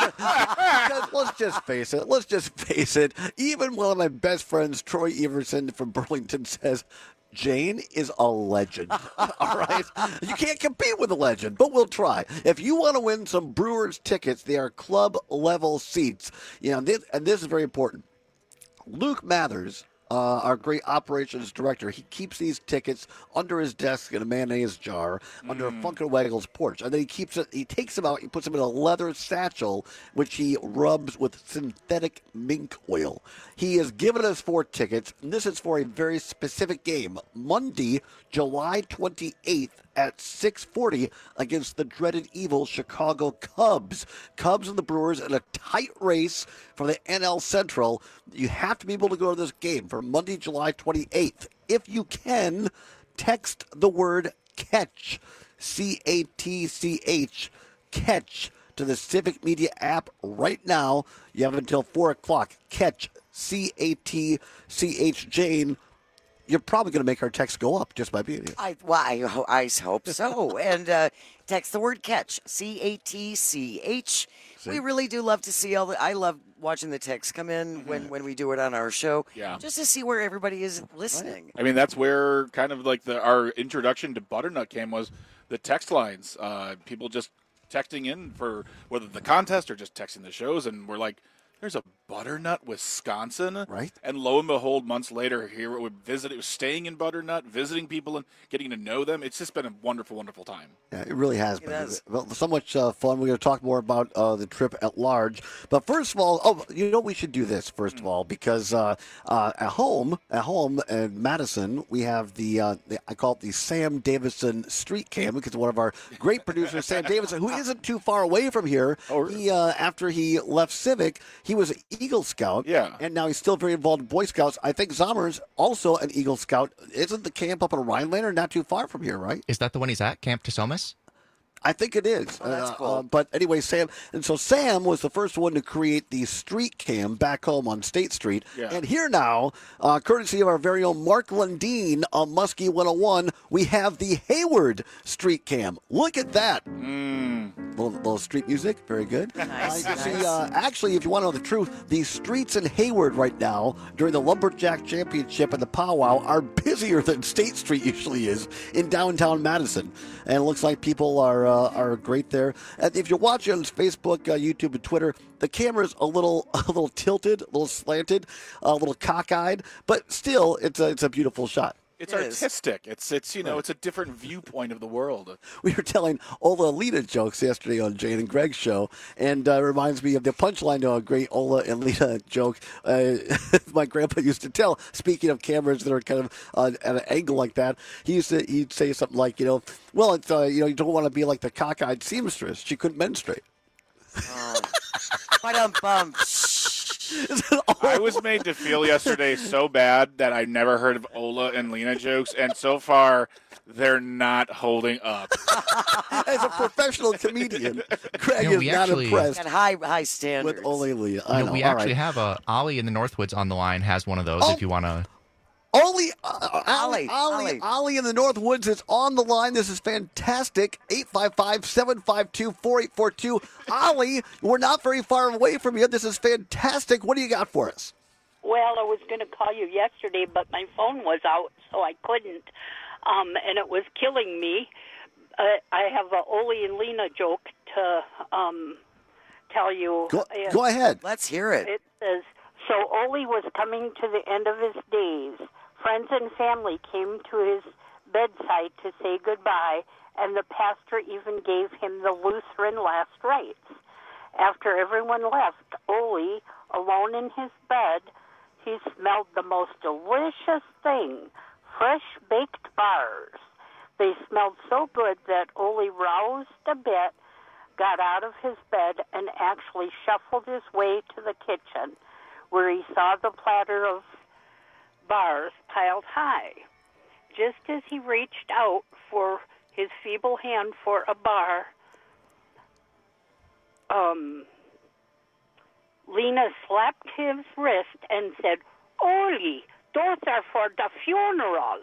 because let's just face it. Let's just face it. Even one of my best friends, Troy Everson from Burlington, says Jane is a legend. All right? You can't compete with a legend, but we'll try. If you want to win some Brewers tickets, they are club-level seats. You know, this, and this is very important. Luke Mathers, Uh, our great operations director, he keeps these tickets under his desk in a mayonnaise jar under
Mm.
Funkin' Waggle's porch, and then he keeps it. He takes them out. He puts them in a leather satchel, which he rubs with synthetic mink oil. He has given us four tickets, and this is for a very specific game, Monday, July twenty-eighth. At six forty against the dreaded evil Chicago Cubs. Cubs and the Brewers in a tight race for the N L Central. You have to be able to go to this game for Monday, July twenty-eighth. If you can, text the word catch, C A T C H, catch, to the Civic Media app right now. You have until four o'clock. Catch, C A T C H, Jane. You're probably going to make our text go up just by being here.
I, well, I, ho- I hope so. And uh, text the word catch, C A T C H.
See?
We really do love to see all the, I love watching the texts come in mm-hmm. when, when we do it on our show.
Yeah.
Just to see where everybody is listening.
I mean, that's where kind of like the our introduction to Butternut came was the text lines. Uh, people just texting in for whether the contest or just texting the shows, and we're like, there's a Butternut, Wisconsin,
right?
And lo and behold, months later, here we visit. It was staying in Butternut, visiting people, and getting to know them. It's just been a wonderful, wonderful time.
Yeah, it really has
It
been.
has.
Well, so much uh, fun. We're going to talk more about uh, the trip at large. But first of all, oh, you know, we should do this first of all because uh, uh, at home, at home in Madison, we have the, uh, the I call it the Sam Davison Street Cam because one of our great producers, Sam Davison, who isn't too far away from here.
Oh,
he uh, after he left Civic, he was an Eagle Scout.
Yeah.
And now he's still very involved in Boy Scouts. I think Zommer's also an Eagle Scout. Isn't the camp up in Rhinelander not too far from here, right?
Is that the one he's at, Camp Tasomas?
I think it is.
Oh, that's
Uh,
cool.
uh, but anyway, Sam, and so Sam was the first one to create the street cam back home on State Street.
Yeah.
And here now, uh, courtesy of our very own Mark Lundeen on Muskie one oh one, we have the Hayward street cam. Look at that.
Mm.
Little, little street music. Very good.
Nice,
Uh, you can
nice.
see, uh, actually, if you want to know the truth, the streets in Hayward right now during the Lumberjack Championship and the powwow are busier than State Street usually is in downtown Madison. And it looks like people are uh, are great there. And if you're watching on Facebook, uh, YouTube, and Twitter, the camera's a little a little tilted, a little slanted, a little cockeyed, but still, it's a, it's a beautiful shot.
It's
It is.
artistic. It's it's you know it's a different viewpoint of the world.
We were telling Ola Lita jokes yesterday on Jane and Greg's show, and uh, it reminds me of the punchline to a great Ola and Lita joke uh, my grandpa used to tell. Speaking of cameras that are kind of uh, at an angle like that, he used to he'd say something like, you know, well, it's uh, you know, you don't want to be like the cockeyed seamstress. She couldn't menstruate.
Oh. Ba-dum-bum.
I was made to feel yesterday so bad that I never heard of Ola and Lena jokes, and so far they're not holding up.
As a professional comedian, Greg
You know,
is
we
not
actually-
impressed
Got high high standards.
with Ola and Lita. I
You know,
know.
we
All
actually
right.
have a Ollie in the Northwoods on the line has one of those.
Oh.
If you want to,
Ollie, uh, Ollie,
Ollie,
Ollie,
Ollie.
Ollie in the North Woods is on the line. This is fantastic. eight five five, seven five two, four eight four two. Ollie, we're not very far away from you. This is fantastic. What do you got for us?
Well, I was going to call you yesterday, but my phone was out, so I couldn't, um, and it was killing me. Uh, I have a Ole and Lena joke to um, tell you.
Go,
Uh,
go ahead.
Let's hear it.
It says, so Ole was coming to the end of his days. Friends and family came to his bedside to say goodbye, and the pastor even gave him the Lutheran last rites. After everyone left, Ole, alone in his bed, he smelled the most delicious thing, fresh baked bars. They smelled so good that Ole roused a bit, got out of his bed, and actually shuffled his way to the kitchen, where he saw the platter of bars piled high. Just as he reached out for his feeble hand for a bar, um, Lena slapped his wrist and said, Ole, those are for the funeral.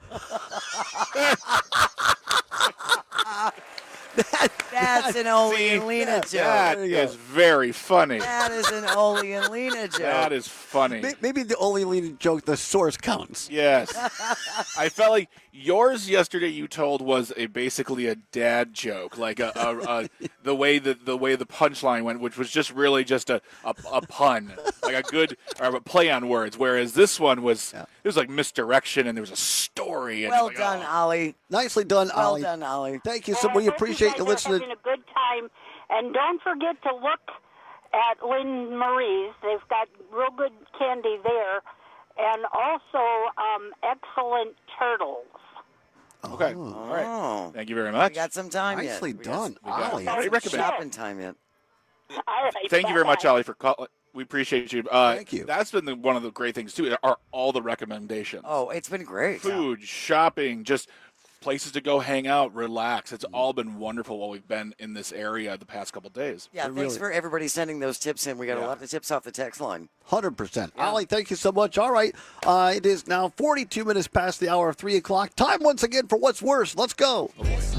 That's an Ole and Lena joke.
That is very funny.
That is an Ole and Lena joke.
That is funny.
May- Maybe the Ole and Lena joke, the source counts.
Yes. I felt like yours yesterday you told was a basically a dad joke, like a, a, a the way that the way the punchline went, which was just really just a, a, a pun, like a good or a play on words. Whereas this one was it was like misdirection and there was a story. And
Well
like,
done,
oh.
Ollie.
Nicely done,
Well
Ollie.
done, Ollie.
Thank you so much. We
Uh,
appreciate you
you guys are
listening.
having a good time. And don't forget to look at Lynn Marie's. They've got real good candy there. And also um, excellent turtles.
Okay. All right. Thank you very much.
We got some time yet.
Nicely
We
done,
got, we got
Ollie.
some
Great recommend.
shopping time yet.
All right.
Thank you very much,
bye-bye.
Ollie, for calling. We appreciate you. Uh,
Thank you.
That's been the, one of the great things too. Are all the recommendations?
Oh, it's been great.
Food, shopping, just places to go hang out, relax.
Mm-hmm.
It's all been wonderful while we've been in this area the past couple days.
Yeah,
It
thanks
really-
for everybody sending those tips in. We got a
Yeah.
lot of tips off the text line.
one hundred percent. Ollie, thank you so much. All right. Uh, it is now forty-two minutes past the hour of three o'clock. Time once again for What's Worse. Let's go.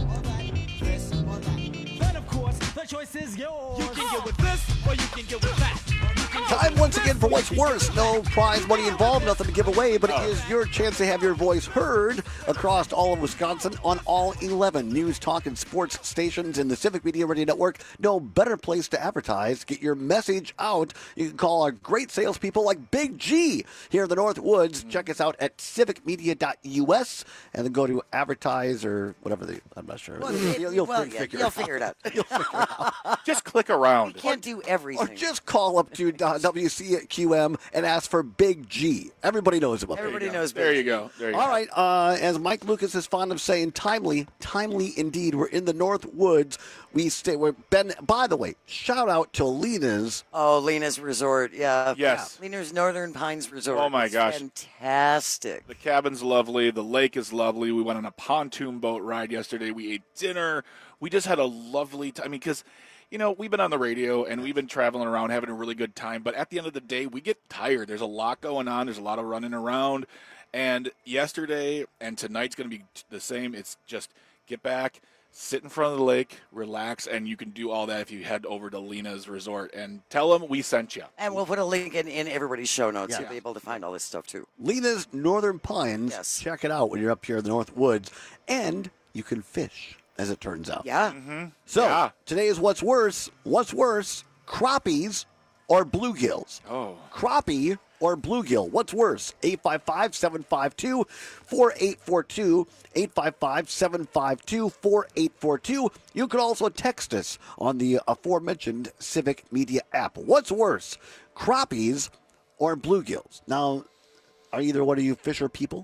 Time once again for What's Worse. No prize money involved, nothing to give away, but it is your chance to have your voice heard across all of Wisconsin on all eleven news, talk, and sports stations in the Civic Media Radio Network. No better place to advertise. Get your message out. You can call our great salespeople like Big G here in the North Woods. Check us out at civic media dot U S and then go to advertise or whatever. They, I'm not sure.
Well, it-
you'll, you'll
well,
fi-
yeah,
figure,
you'll
it
figure it out.
You'll figure it out.
Just click around.
You can't do
Or
everything.
just call up to uh, W C Q M and ask for Big G. Everybody knows about
Everybody
Big G.
knows.
There
Big
you
G.
go. There you
All
go.
right, uh, as Mike Lucas is fond of saying, timely, timely indeed. We're in the North Woods. We stay. We're been. By the way, shout out to Lena's.
Oh, Lena's Resort. Yeah.
Yes.
Yeah. Lena's Northern Pines Resort.
Oh, my
It's
gosh.
Fantastic.
The cabin's lovely. The lake is lovely. We went on a pontoon boat ride yesterday. We ate dinner. we just had a lovely time. I mean, because, you know, we've been on the radio and we've been traveling around having a really good time. But at the end of the day, we get tired. There's a lot going on. There's a lot of running around. And yesterday and tonight's going to be the same. It's just get back, sit in front of the lake, relax, and you can do all that if you head over to Lena's Resort and tell them we sent you.
And we'll put a link in, in everybody's show notes.
Yeah.
You'll be able to find all this stuff, too.
Lena's Northern Pines.
Yes.
Check it out when you're up here in the North Woods. And you can fish, as it turns out.
Yeah.
Mm-hmm.
So,
yeah.
today is What's Worse. What's worse, crappies or bluegills?
Oh.
Crappie or bluegill? What's worse? eight five five, seven five two, four eight four two, eight five five, seven five two, four eight four two. You can also text us on the aforementioned Civic Media app. What's worse, crappies or bluegills? Now, are either one of you fisher people?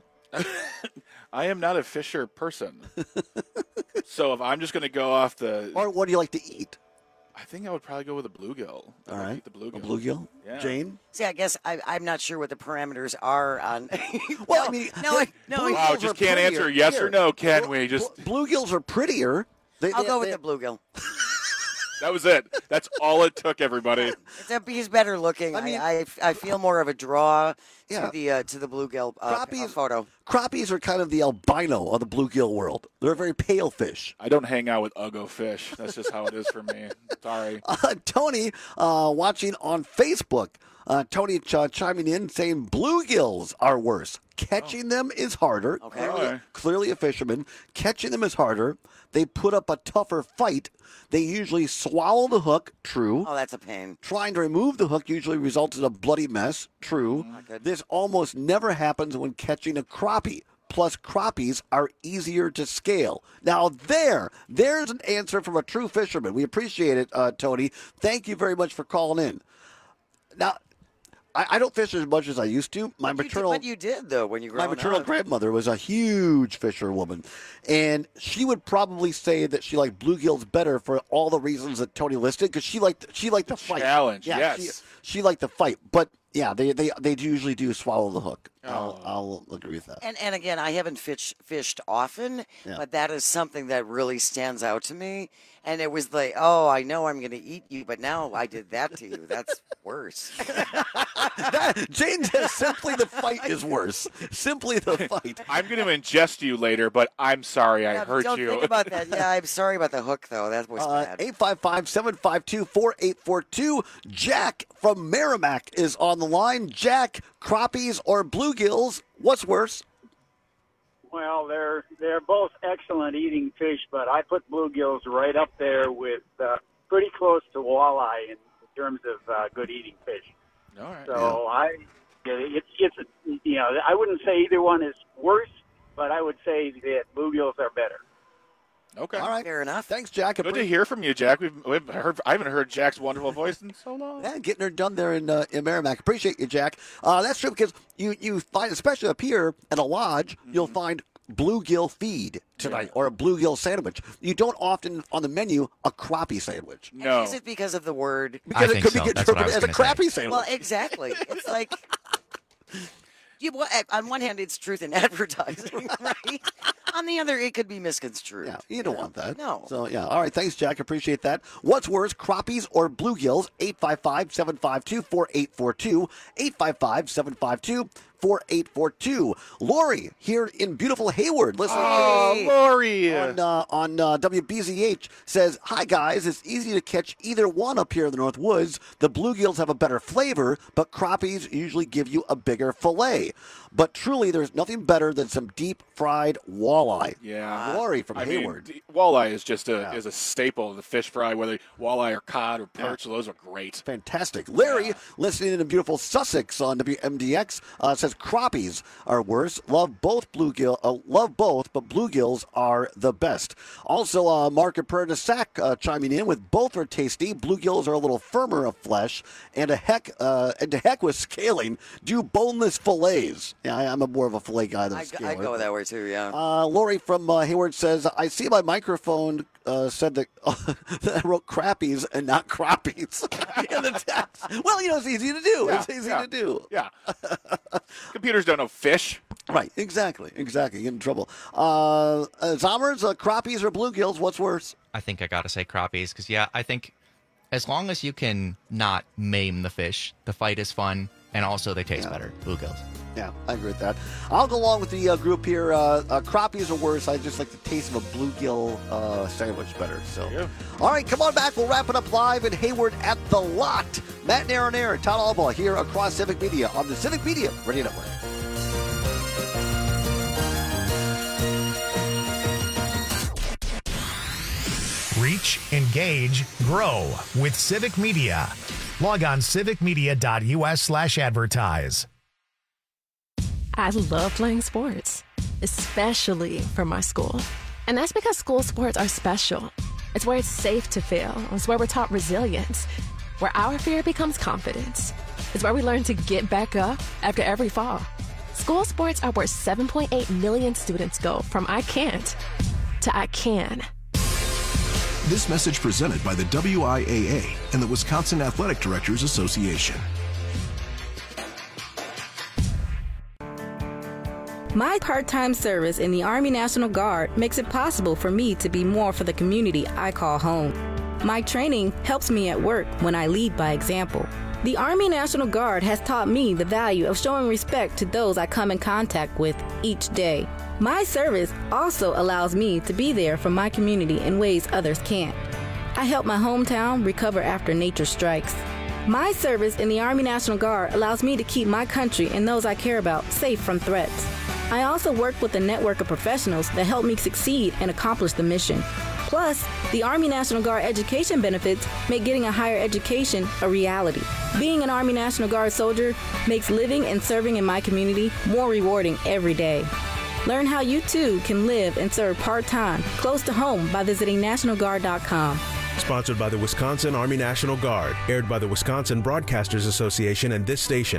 I am not a fisher person. So if I'm just going to go off the...
Or what do you like to eat?
I think I would probably go with a bluegill. I
All
would
right.
eat the bluegill.
A bluegill?
Yeah.
Jane?
See, I guess I, I'm not sure what the parameters are on.
Well,
no,
I mean,
no, I, no.
bluegills
Wow,
are
just can't
prettier.
answer yes
Here.
or no, can we? Just
Bluegills are prettier. They,
I'll
they-
go with
they-
the bluegill.
that was it. That's all it took, everybody.
It's a, he's better looking.
I
I
mean-
I, I, feel more of a draw
Yeah.
to the uh, to the bluegill uh,
Crappies-
uh, photo.
Crappies are kind of the albino of the bluegill world. They're a very pale fish.
I don't hang out with Uggo fish. That's just how it is for me. Sorry.
Uh, Tony, uh, watching on Facebook, uh, Tony ch- chiming in saying bluegills are worse. Catching them is harder.
Okay.
Clearly,
Okay.
clearly a fisherman. Catching them is harder. They put up a tougher fight. They usually swallow the hook. True.
Oh, that's a pain.
Trying to remove the hook usually results in a bloody mess. True.
good.
This almost never happens when catching a crappie. Plus, crappies are easier to scale. Now, there, there's an answer from a true fisherman. We appreciate it, uh, Tony. Thank you very much for calling in. Now, I, I don't fish as much as I used to. My
What you did-
maternal,
what you did though when you
my
growing
maternal
up.
grandmother was a huge fisherwoman, and she would probably say that she liked bluegills better for all the reasons that Tony listed, because she liked she liked the fight.
challenge,
Yeah,
yes.
She, she liked the fight, but yeah, they they they do usually do swallow the hook.
Oh.
I'll I'll agree with that.
And and again, I haven't fish, fished often,
Yeah.
but that is something that really stands out to me. And it was like, oh, I know I'm going to eat you, but now I did that to you. That's worse.
That, Jane says simply the fight is worse. Simply the fight.
I'm going to ingest you later, but I'm sorry I
Yeah,
hurt
don't
you.
think about that. Yeah, I'm sorry about the hook, though. That was
Uh,
bad.
eight five five, seven five two, four eight four two. Jack from Merrimack is on the line. Jack, crappies or bluegills, what's worse?
Well, they're they're both excellent eating fish, but I put bluegills right up there with uh, pretty close to walleye in terms of uh, good eating fish.
All right.
So I, it's it's you know I wouldn't say either one is worse, but I would say that bluegills are better.
Okay.
All right.
Fair enough.
Thanks, Jack.
Good to hear from you, Jack. We've, we've heard. I haven't heard Jack's wonderful voice in so long.
Yeah, getting her done there in uh, in Merrimack. Appreciate you, Jack. Uh, that's true because you, you find, especially up here at a lodge,
Mm-hmm.
you'll find bluegill feed tonight or a bluegill sandwich. You don't often on the menu a crappie sandwich.
And
No.
Is it because of the word?
Because it
think
could
so.
be
That's what I
interpreted
was
as a
gonna say.
crappie sandwich.
Well, exactly. It's like, you, well, on one hand, it's truth in advertising, right? On the other, it could be misconstrued.
Yeah, you don't want that.
No.
So, yeah. All right. Thanks, Jack. Appreciate that. What's worse, crappies or bluegills? eight five five, seven five two, four eight four two. eight five five, seven five two, four eight four two. Lori here in beautiful Hayward. Listen.
Oh, Lori.
On, uh, on uh, W B Z H says, hi, guys. It's easy to catch either one up here in the North Woods. The bluegills have a better flavor, but crappies usually give you a bigger fillet. But truly, there's nothing better than some deep fried walleye.
Yeah.
Lori from
I mean,
Hayward.
d- walleye is just a is a staple of the fish fry, whether walleye or cod or perch. Those are great.
Fantastic. Larry, listening in beautiful Sussex on W M D X, uh, says crappies are worse. Love both bluegill. Uh, love both, but bluegills are the best. Also, uh, Mark and Prairie de Sac uh, chiming in with both are tasty. Bluegills are a little firmer of flesh, and a heck, uh, and to heck with scaling. Do boneless fillets. Yeah, I, I'm a more of a fillet guy than a
I,
scaler.
I go that way too, yeah.
Uh, Lori from uh, Hayward says, I see my microphone uh, said that, that I wrote crappies and not crappies in the text. Well, you know, it's easy to do.
Yeah,
it's easy
yeah,
to do.
Yeah. Computers don't know fish.
Right, exactly, exactly. Get in trouble. Uh, uh, Zommers, uh, crappies or bluegills, what's worse?
I think I got to say crappies because, yeah, I think as long as you can not maim the fish, the fight is fun, and also they taste
Yeah.
better. Bluegills.
Yeah, I agree with that. I'll go along with the uh, group here. Uh, uh, crappies are worse. I just like the taste of a bluegill uh, sandwich better. So, all right, come on back. We'll wrap it up live in Hayward at the Lot. Matt and Aaron Air, Todd Albaugh here across Civic Media on the Civic Media Radio Network.
Reach, engage, grow with Civic Media. Log on civicmedia.us slash advertise.
I love playing sports, especially for my school. And that's because school sports are special. It's where it's safe to fail. It's where we're taught resilience, where our fear becomes confidence. It's where we learn to get back up after every fall. School sports are where seven point eight million students go from I can't to I can.
This message presented by the W I A A and the Wisconsin Athletic Directors Association.
My part-time service in the Army National Guard makes it possible for me to be more for the community I call home. My training helps me at work when I lead by example. The Army National Guard has taught me the value of showing respect to those I come in contact with each day. My service also allows me to be there for my community in ways others can't. I help my hometown recover after nature strikes. My service in the Army National Guard allows me to keep my country and those I care about safe from threats. I also work with a network of professionals that help me succeed and accomplish the mission. Plus, the Army National Guard education benefits make getting a higher education a reality. Being an Army National Guard soldier makes living and serving in my community more rewarding every day. Learn how you too can live and serve part-time close to home by visiting national guard dot com.
Sponsored by the Wisconsin Army National Guard. Aired by the Wisconsin Broadcasters Association and this station.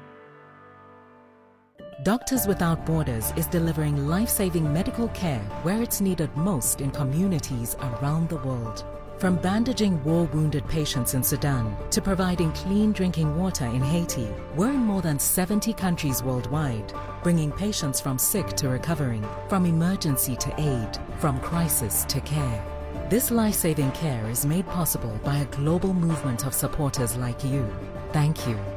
Doctors Without Borders is delivering life-saving medical care where it's needed most in communities around the world. From bandaging war-wounded patients in Sudan to providing clean drinking water in Haiti, we're in more than seventy countries worldwide, bringing patients from sick to recovering, from emergency to aid, from crisis to care. This life-saving care is made possible by a global movement of supporters like you. Thank you.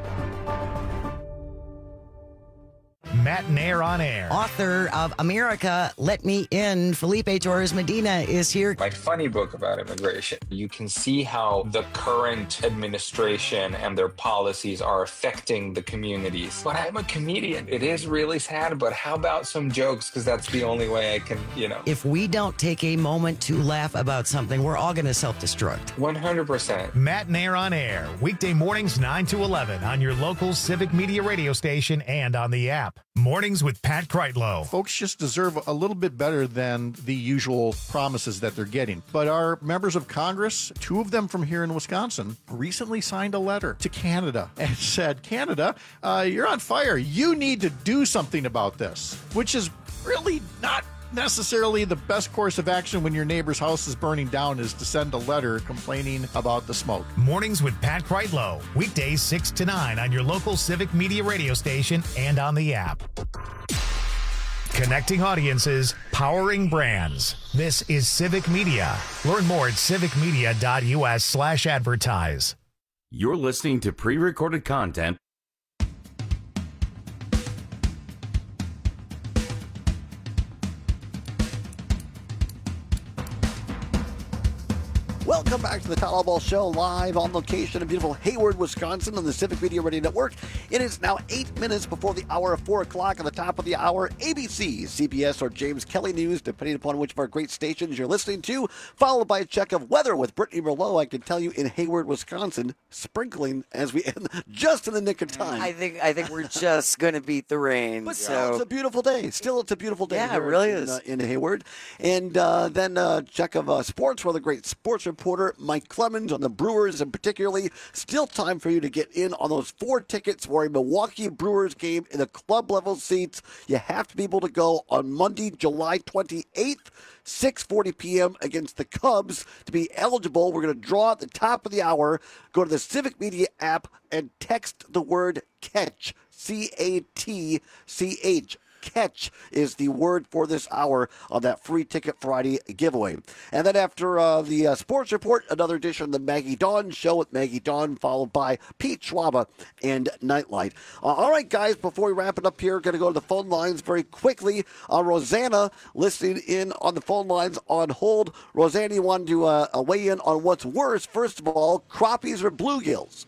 Matt and Air on Air.
Author of America, Let Me In, Felipe Torres Medina is here.
My funny book about immigration. You can see how the current administration and their policies are affecting the communities. But I'm a comedian. It is really sad, but how about some jokes? Because that's the only way I can, you know.
If we don't take a moment to laugh about something, we're all going to self-destruct.
one hundred percent.
Matt and Air on Air. Weekday mornings nine to eleven on your local Civic Media radio station and on the app. Mornings with Pat Kreitlow.
Folks just deserve a little bit better than the usual promises that they're getting. But our members of Congress, two of them from here in Wisconsin, recently signed a letter to Canada and said, Canada, uh, you're on fire. You need to do something about this, which is really not necessarily the best course of action when your neighbor's house is burning down, is to send a letter complaining about the smoke.
Mornings with Pat Kreitlow. Weekdays six to nine on your local Civic Media radio station and on the app. Connecting audiences, powering brands. This is Civic Media. Learn more at civicmedia.us slash advertise.
You're listening to pre-recorded content.
Welcome back to the Todd Albaugh Show, live on location in beautiful Hayward, Wisconsin on the Civic Media Radio Network. It is now eight minutes before the hour of four o'clock. At the top of the hour, A B C, C B S, or James Kelly News, depending upon which of our great stations you're listening to, followed by a check of weather with Brittany Merlot. I can tell you in Hayward, Wisconsin, sprinkling as we end just in the nick of time.
I think I think we're just going to beat the rain.
But
so.
still, it's a beautiful day. Still, it's a beautiful day.
Yeah, it
here
really
in,
is.
Uh, in Hayward. And uh, then a uh, check of uh, sports with a great sports reporter, Mike Clemens, on the Brewers, and particularly still time for you to get in on those four tickets for a Milwaukee Brewers game in the club level seats. You have to be able to go on Monday, July twenty-eighth, six forty p.m. against the Cubs. To be eligible, we're going to draw at the top of the hour. Go to the Civic Media app and text the word CATCH, C A T C H. Catch is the word for this hour of that Free Ticket Friday giveaway. And then after uh, the uh, sports report, another edition of the Maggie Dawn Show with Maggie Dawn, followed by Pete Schwaba and Nightlight. Uh, all right, guys, before we wrap it up here, going to go to the phone lines very quickly. Uh, Rosanna listening in on the phone lines on hold. Rosanna, you wanted to uh, weigh in on what's worse. First of all, crappies or bluegills?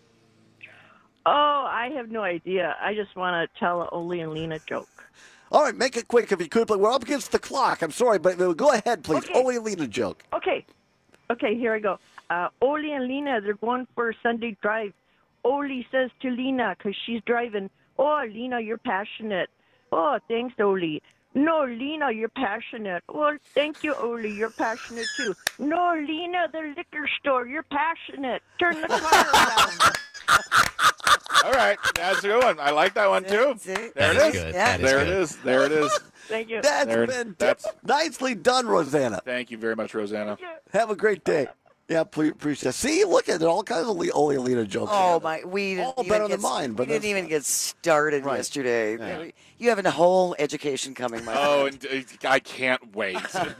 Oh, I have no idea. I just want to tell a Ole and Lena joke.
All right, make it quick if you could. But we're up against the clock. I'm sorry, but go ahead, please.
Okay.
Ole and Lena joke.
Okay. Okay, here I go. Uh, Ole and Lena, they're going for a Sunday drive. Ole says to Lena, because she's driving, "Oh, Lena, you're passionate." "Oh, thanks, Ole." "No, Lena, you're passionate." "Well, thank you, Ole, you're passionate too." "No, Lena, the liquor store, you're passionate. Turn the car around."
All right, that's a good one. I like that one too. There
That
it
is
is.
good. That is
there
good.
it is. There it is.
Thank you.
That's
There-
been
that's-
nicely done, Rosanna.
Thank you very much, Rosanna.
Have a great day. Yeah, please appreciate it. See, look at it. All kinds of Le- Ole and Lena jokes.
Oh
together.
my! We didn't
All
even
better
get,
than mine, but
we didn't
that's
even get started
Right.
yesterday.
Yeah.
You have a whole education coming, my
Oh,
friend.
and uh, I can't wait.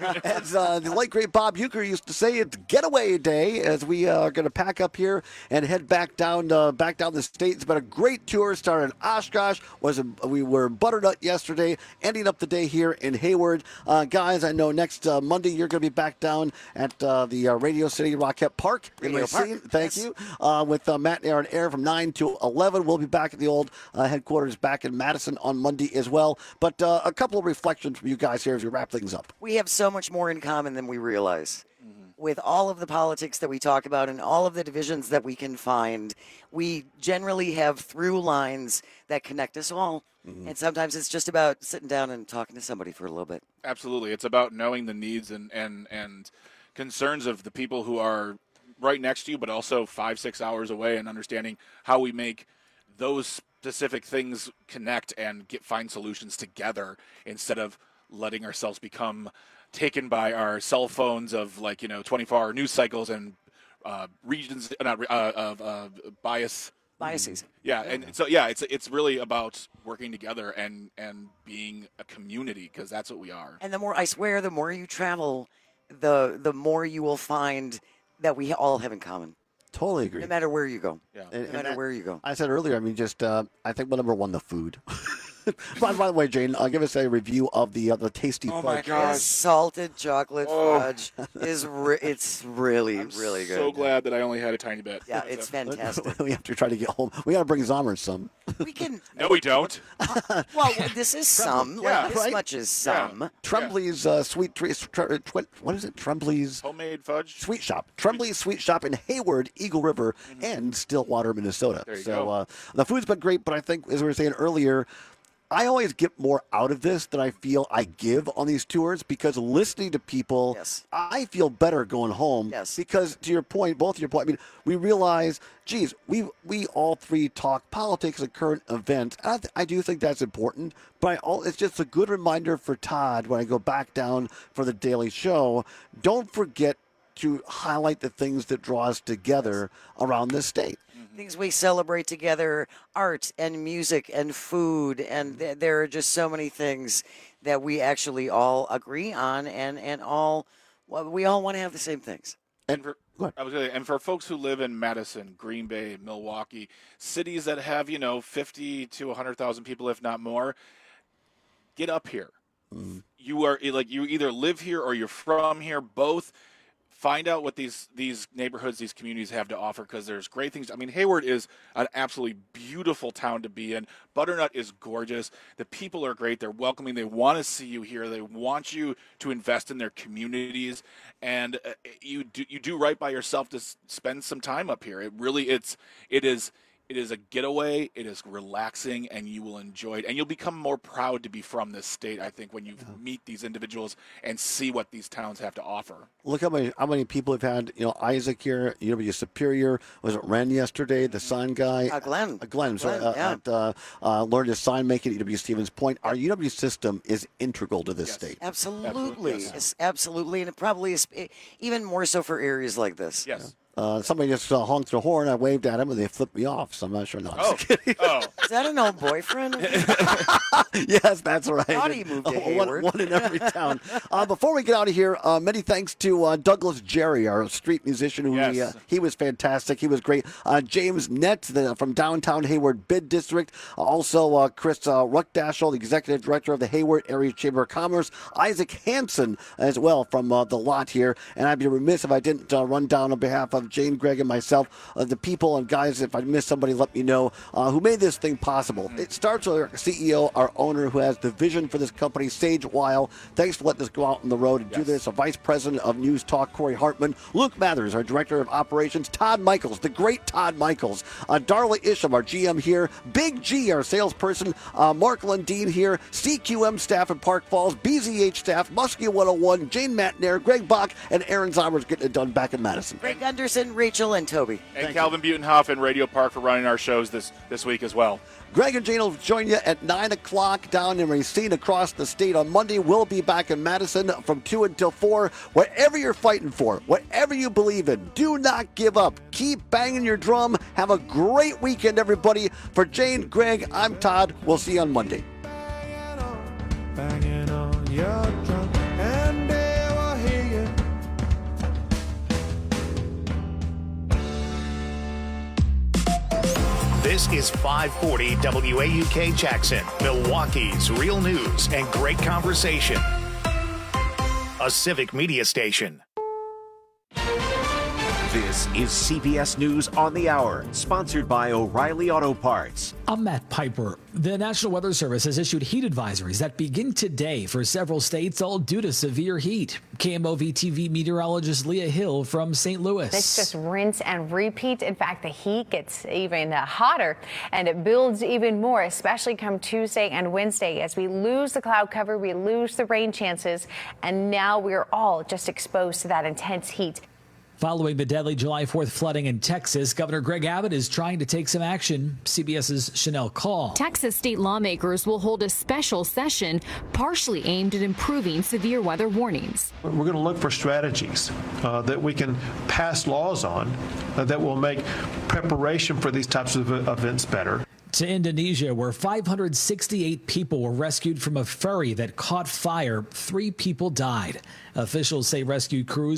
As uh, the late great Bob Euchre used to say, it's getaway day as we uh, are going to pack up here and head back down uh, back down the state. It's been a great tour. Started in Oshkosh. Was a, we were in Butternut yesterday, ending up the day here in Hayward. Uh, guys, I know next uh, Monday you're going to be back down at uh, the uh, Radio City Rockette Park in
Radio Park,
Racine. Thank
yes.
you. Uh, with uh, Matt and Aaron Air from nine to eleven. We'll be back at the old uh, headquarters back in Madison on Monday as well. But uh, a couple of reflections from you guys here as we wrap things up.
We have so much more in common than we realize. With all of the politics that we talk about and all of the divisions that we can find, we generally have through lines that connect us all. And sometimes it's just about sitting down and talking to somebody for a little bit.
Absolutely. It's about knowing the needs and, and, and concerns of the people who are right next to you, but also five, six hours away, and understanding how we make those specific things connect and get find solutions together instead of letting ourselves become taken by our cell phones of, like, you know, twenty-four hour news cycles and uh, regions uh, not uh, of uh, bias
biases.
Yeah, and so yeah, it's it's really about working together and and being a community, because that's what we are.
And the more, I swear, the more you travel, the the more you will find that we all have in common.
Totally agree.
No matter where you go.
Yeah.
And-
no
and
matter
that-
where you go.
I said earlier, I mean, just uh, I think, well, number one, the food. by, by the way, Jane, I'll give us a review of the uh, the tasty
Oh
fudge.
my gosh.
Salted chocolate
Oh.
fudge is re- it's really really good.
So glad that I only had a tiny bit.
Yeah, it's fantastic.
we have to try to get home. We got to bring Zomer some.
We can.
No, we don't.
Well, this is some. Like,
Yeah.
this
Right?
much is some.
Tremblay's uh, sweet trees. Tre- tw- what is it? Tremblay's
Homemade fudge.
Sweet Shop. Tremblay's Sweet Shop in Hayward, Eagle River, and Stillwater, Minnesota.
There you
so
go.
Uh, the food's been great, but I think, as we were saying earlier, I always get more out of this than I feel I give on these tours, because listening to people,
Yes.
I feel better going home.
Yes.
Because to your point, both your point, I mean, we realize, geez, we we all three talk politics and current events. I, th- I do think that's important, but I all, it's just a good reminder for Todd when I go back down for the Daily Show. Don't forget to highlight the things that draw us together around this state.
Things we celebrate together, art and music and food, and th- there are just so many things that we actually all agree on, and and all well, we all want to have the same things.
And for, I was gonna, and for folks who live in Madison, Green Bay, Milwaukee, cities that have, you know, fifty to one hundred thousand people, if not more, get up here. You are like you either live here or you're from here. Both. Find out what these these neighborhoods, these communities have to offer, because there's great things. I mean, Hayward is an absolutely beautiful town to be in. Butternut is gorgeous. The people are great. They're welcoming. They want to see you here. They want you to invest in their communities, and uh, you do you do right by yourself to s- spend some time up here. It really it's it is. It is a getaway. It is relaxing, and you will enjoy it. And you'll become more proud to be from this state, I think, when you meet these individuals and see what these towns have to offer.
Look how many how many people have had, you know, Isaac here, U W Superior. Was it Ren yesterday, the sign guy?
Uh, Glenn.
Uh, Glenn, sorry.
Glenn,
uh,
yeah.
at, uh, uh, learned his sign making at U W Stevens Point. Our U W system is integral to this
Yes.
state.
Absolutely,
Absolutely, yes.
It's absolutely, and it probably is e- even more so for areas like this.
Yes.
Uh, somebody just uh, honked their horn. I waved at them, and they flipped me off. So I'm not sure. No, I'm
Oh,
just kidding.
oh.
Is that an old boyfriend?
Yes, that's right.
I thought he moved to
Uh, one,
Hayward.
one in every town. Uh, before we get out of here, uh, many thanks to uh, Douglas Jerry, our street musician. Who
Yes.
we, uh, he was fantastic. He was great. Uh, James Nett the, from downtown Hayward Bid District. Uh, also, uh, Chris uh, Ruckdashel, the executive director of the Hayward Area Chamber of Commerce. Isaac Hansen as well from uh, the lot here. And I'd be remiss if I didn't uh, run down on behalf of Jane, Greg, and myself, uh, the people and guys, if I missed somebody, let me know, uh, who made this thing possible. It starts with our C E O, our owner, who has the vision for this company, Sage Weil. Thanks for letting us go out on the road and do this. Our Vice President of News Talk, Corey Hartman. Luke Mathers, our Director of Operations. Todd Michaels, the great Todd Michaels. Uh, Darla Isham, our G M here. Big G, our salesperson. Uh, Mark Lundeen here. C Q M staff at Park Falls. B Z H staff. Muskie one oh one. Jane Matnair, Greg Bach, and Aaron Zomers getting it done back in Madison.
Greg Gunderson, Rachel, and Toby.
And
Thank
Calvin Butenhoff and Radio Park for running our shows this, this week as well.
Greg and Jane will join you at nine o'clock down in Racine across the state on Monday. We'll be back in Madison from two until four. Whatever you're fighting for, whatever you believe in, do not give up. Keep banging your drum. Have a great weekend, everybody. For Jane, Greg, I'm Todd. We'll see you on Monday.
Banging on your drum, and they will hear you.
This is five forty W A U K Jackson, Milwaukee's real news and great conversation. A civic media station.
This is C B S News on the Hour, sponsored by O'Reilly Auto Parts.
I'm Matt Piper. The National Weather Service has issued heat advisories that begin today for several states, all due to severe heat. K M O V T V meteorologist Leah Hill from Saint Louis.
It's just rinse and repeat. In fact, the heat gets even uh, hotter and it builds even more, especially come Tuesday and Wednesday. As we lose the cloud cover, we lose the rain chances, and now we're all just exposed to that intense heat.
Following the deadly July fourth flooding in Texas, Governor Greg Abbott is trying to take some action. CBS's Chanel Call.
Texas state lawmakers will hold a special session partially aimed at improving severe weather warnings.
We're going to look for strategies uh, that we can pass laws on uh, that will make preparation for these types of events better.
To Indonesia, where five hundred sixty-eight people were rescued from a ferry that caught fire. Three people died. Officials say rescue crews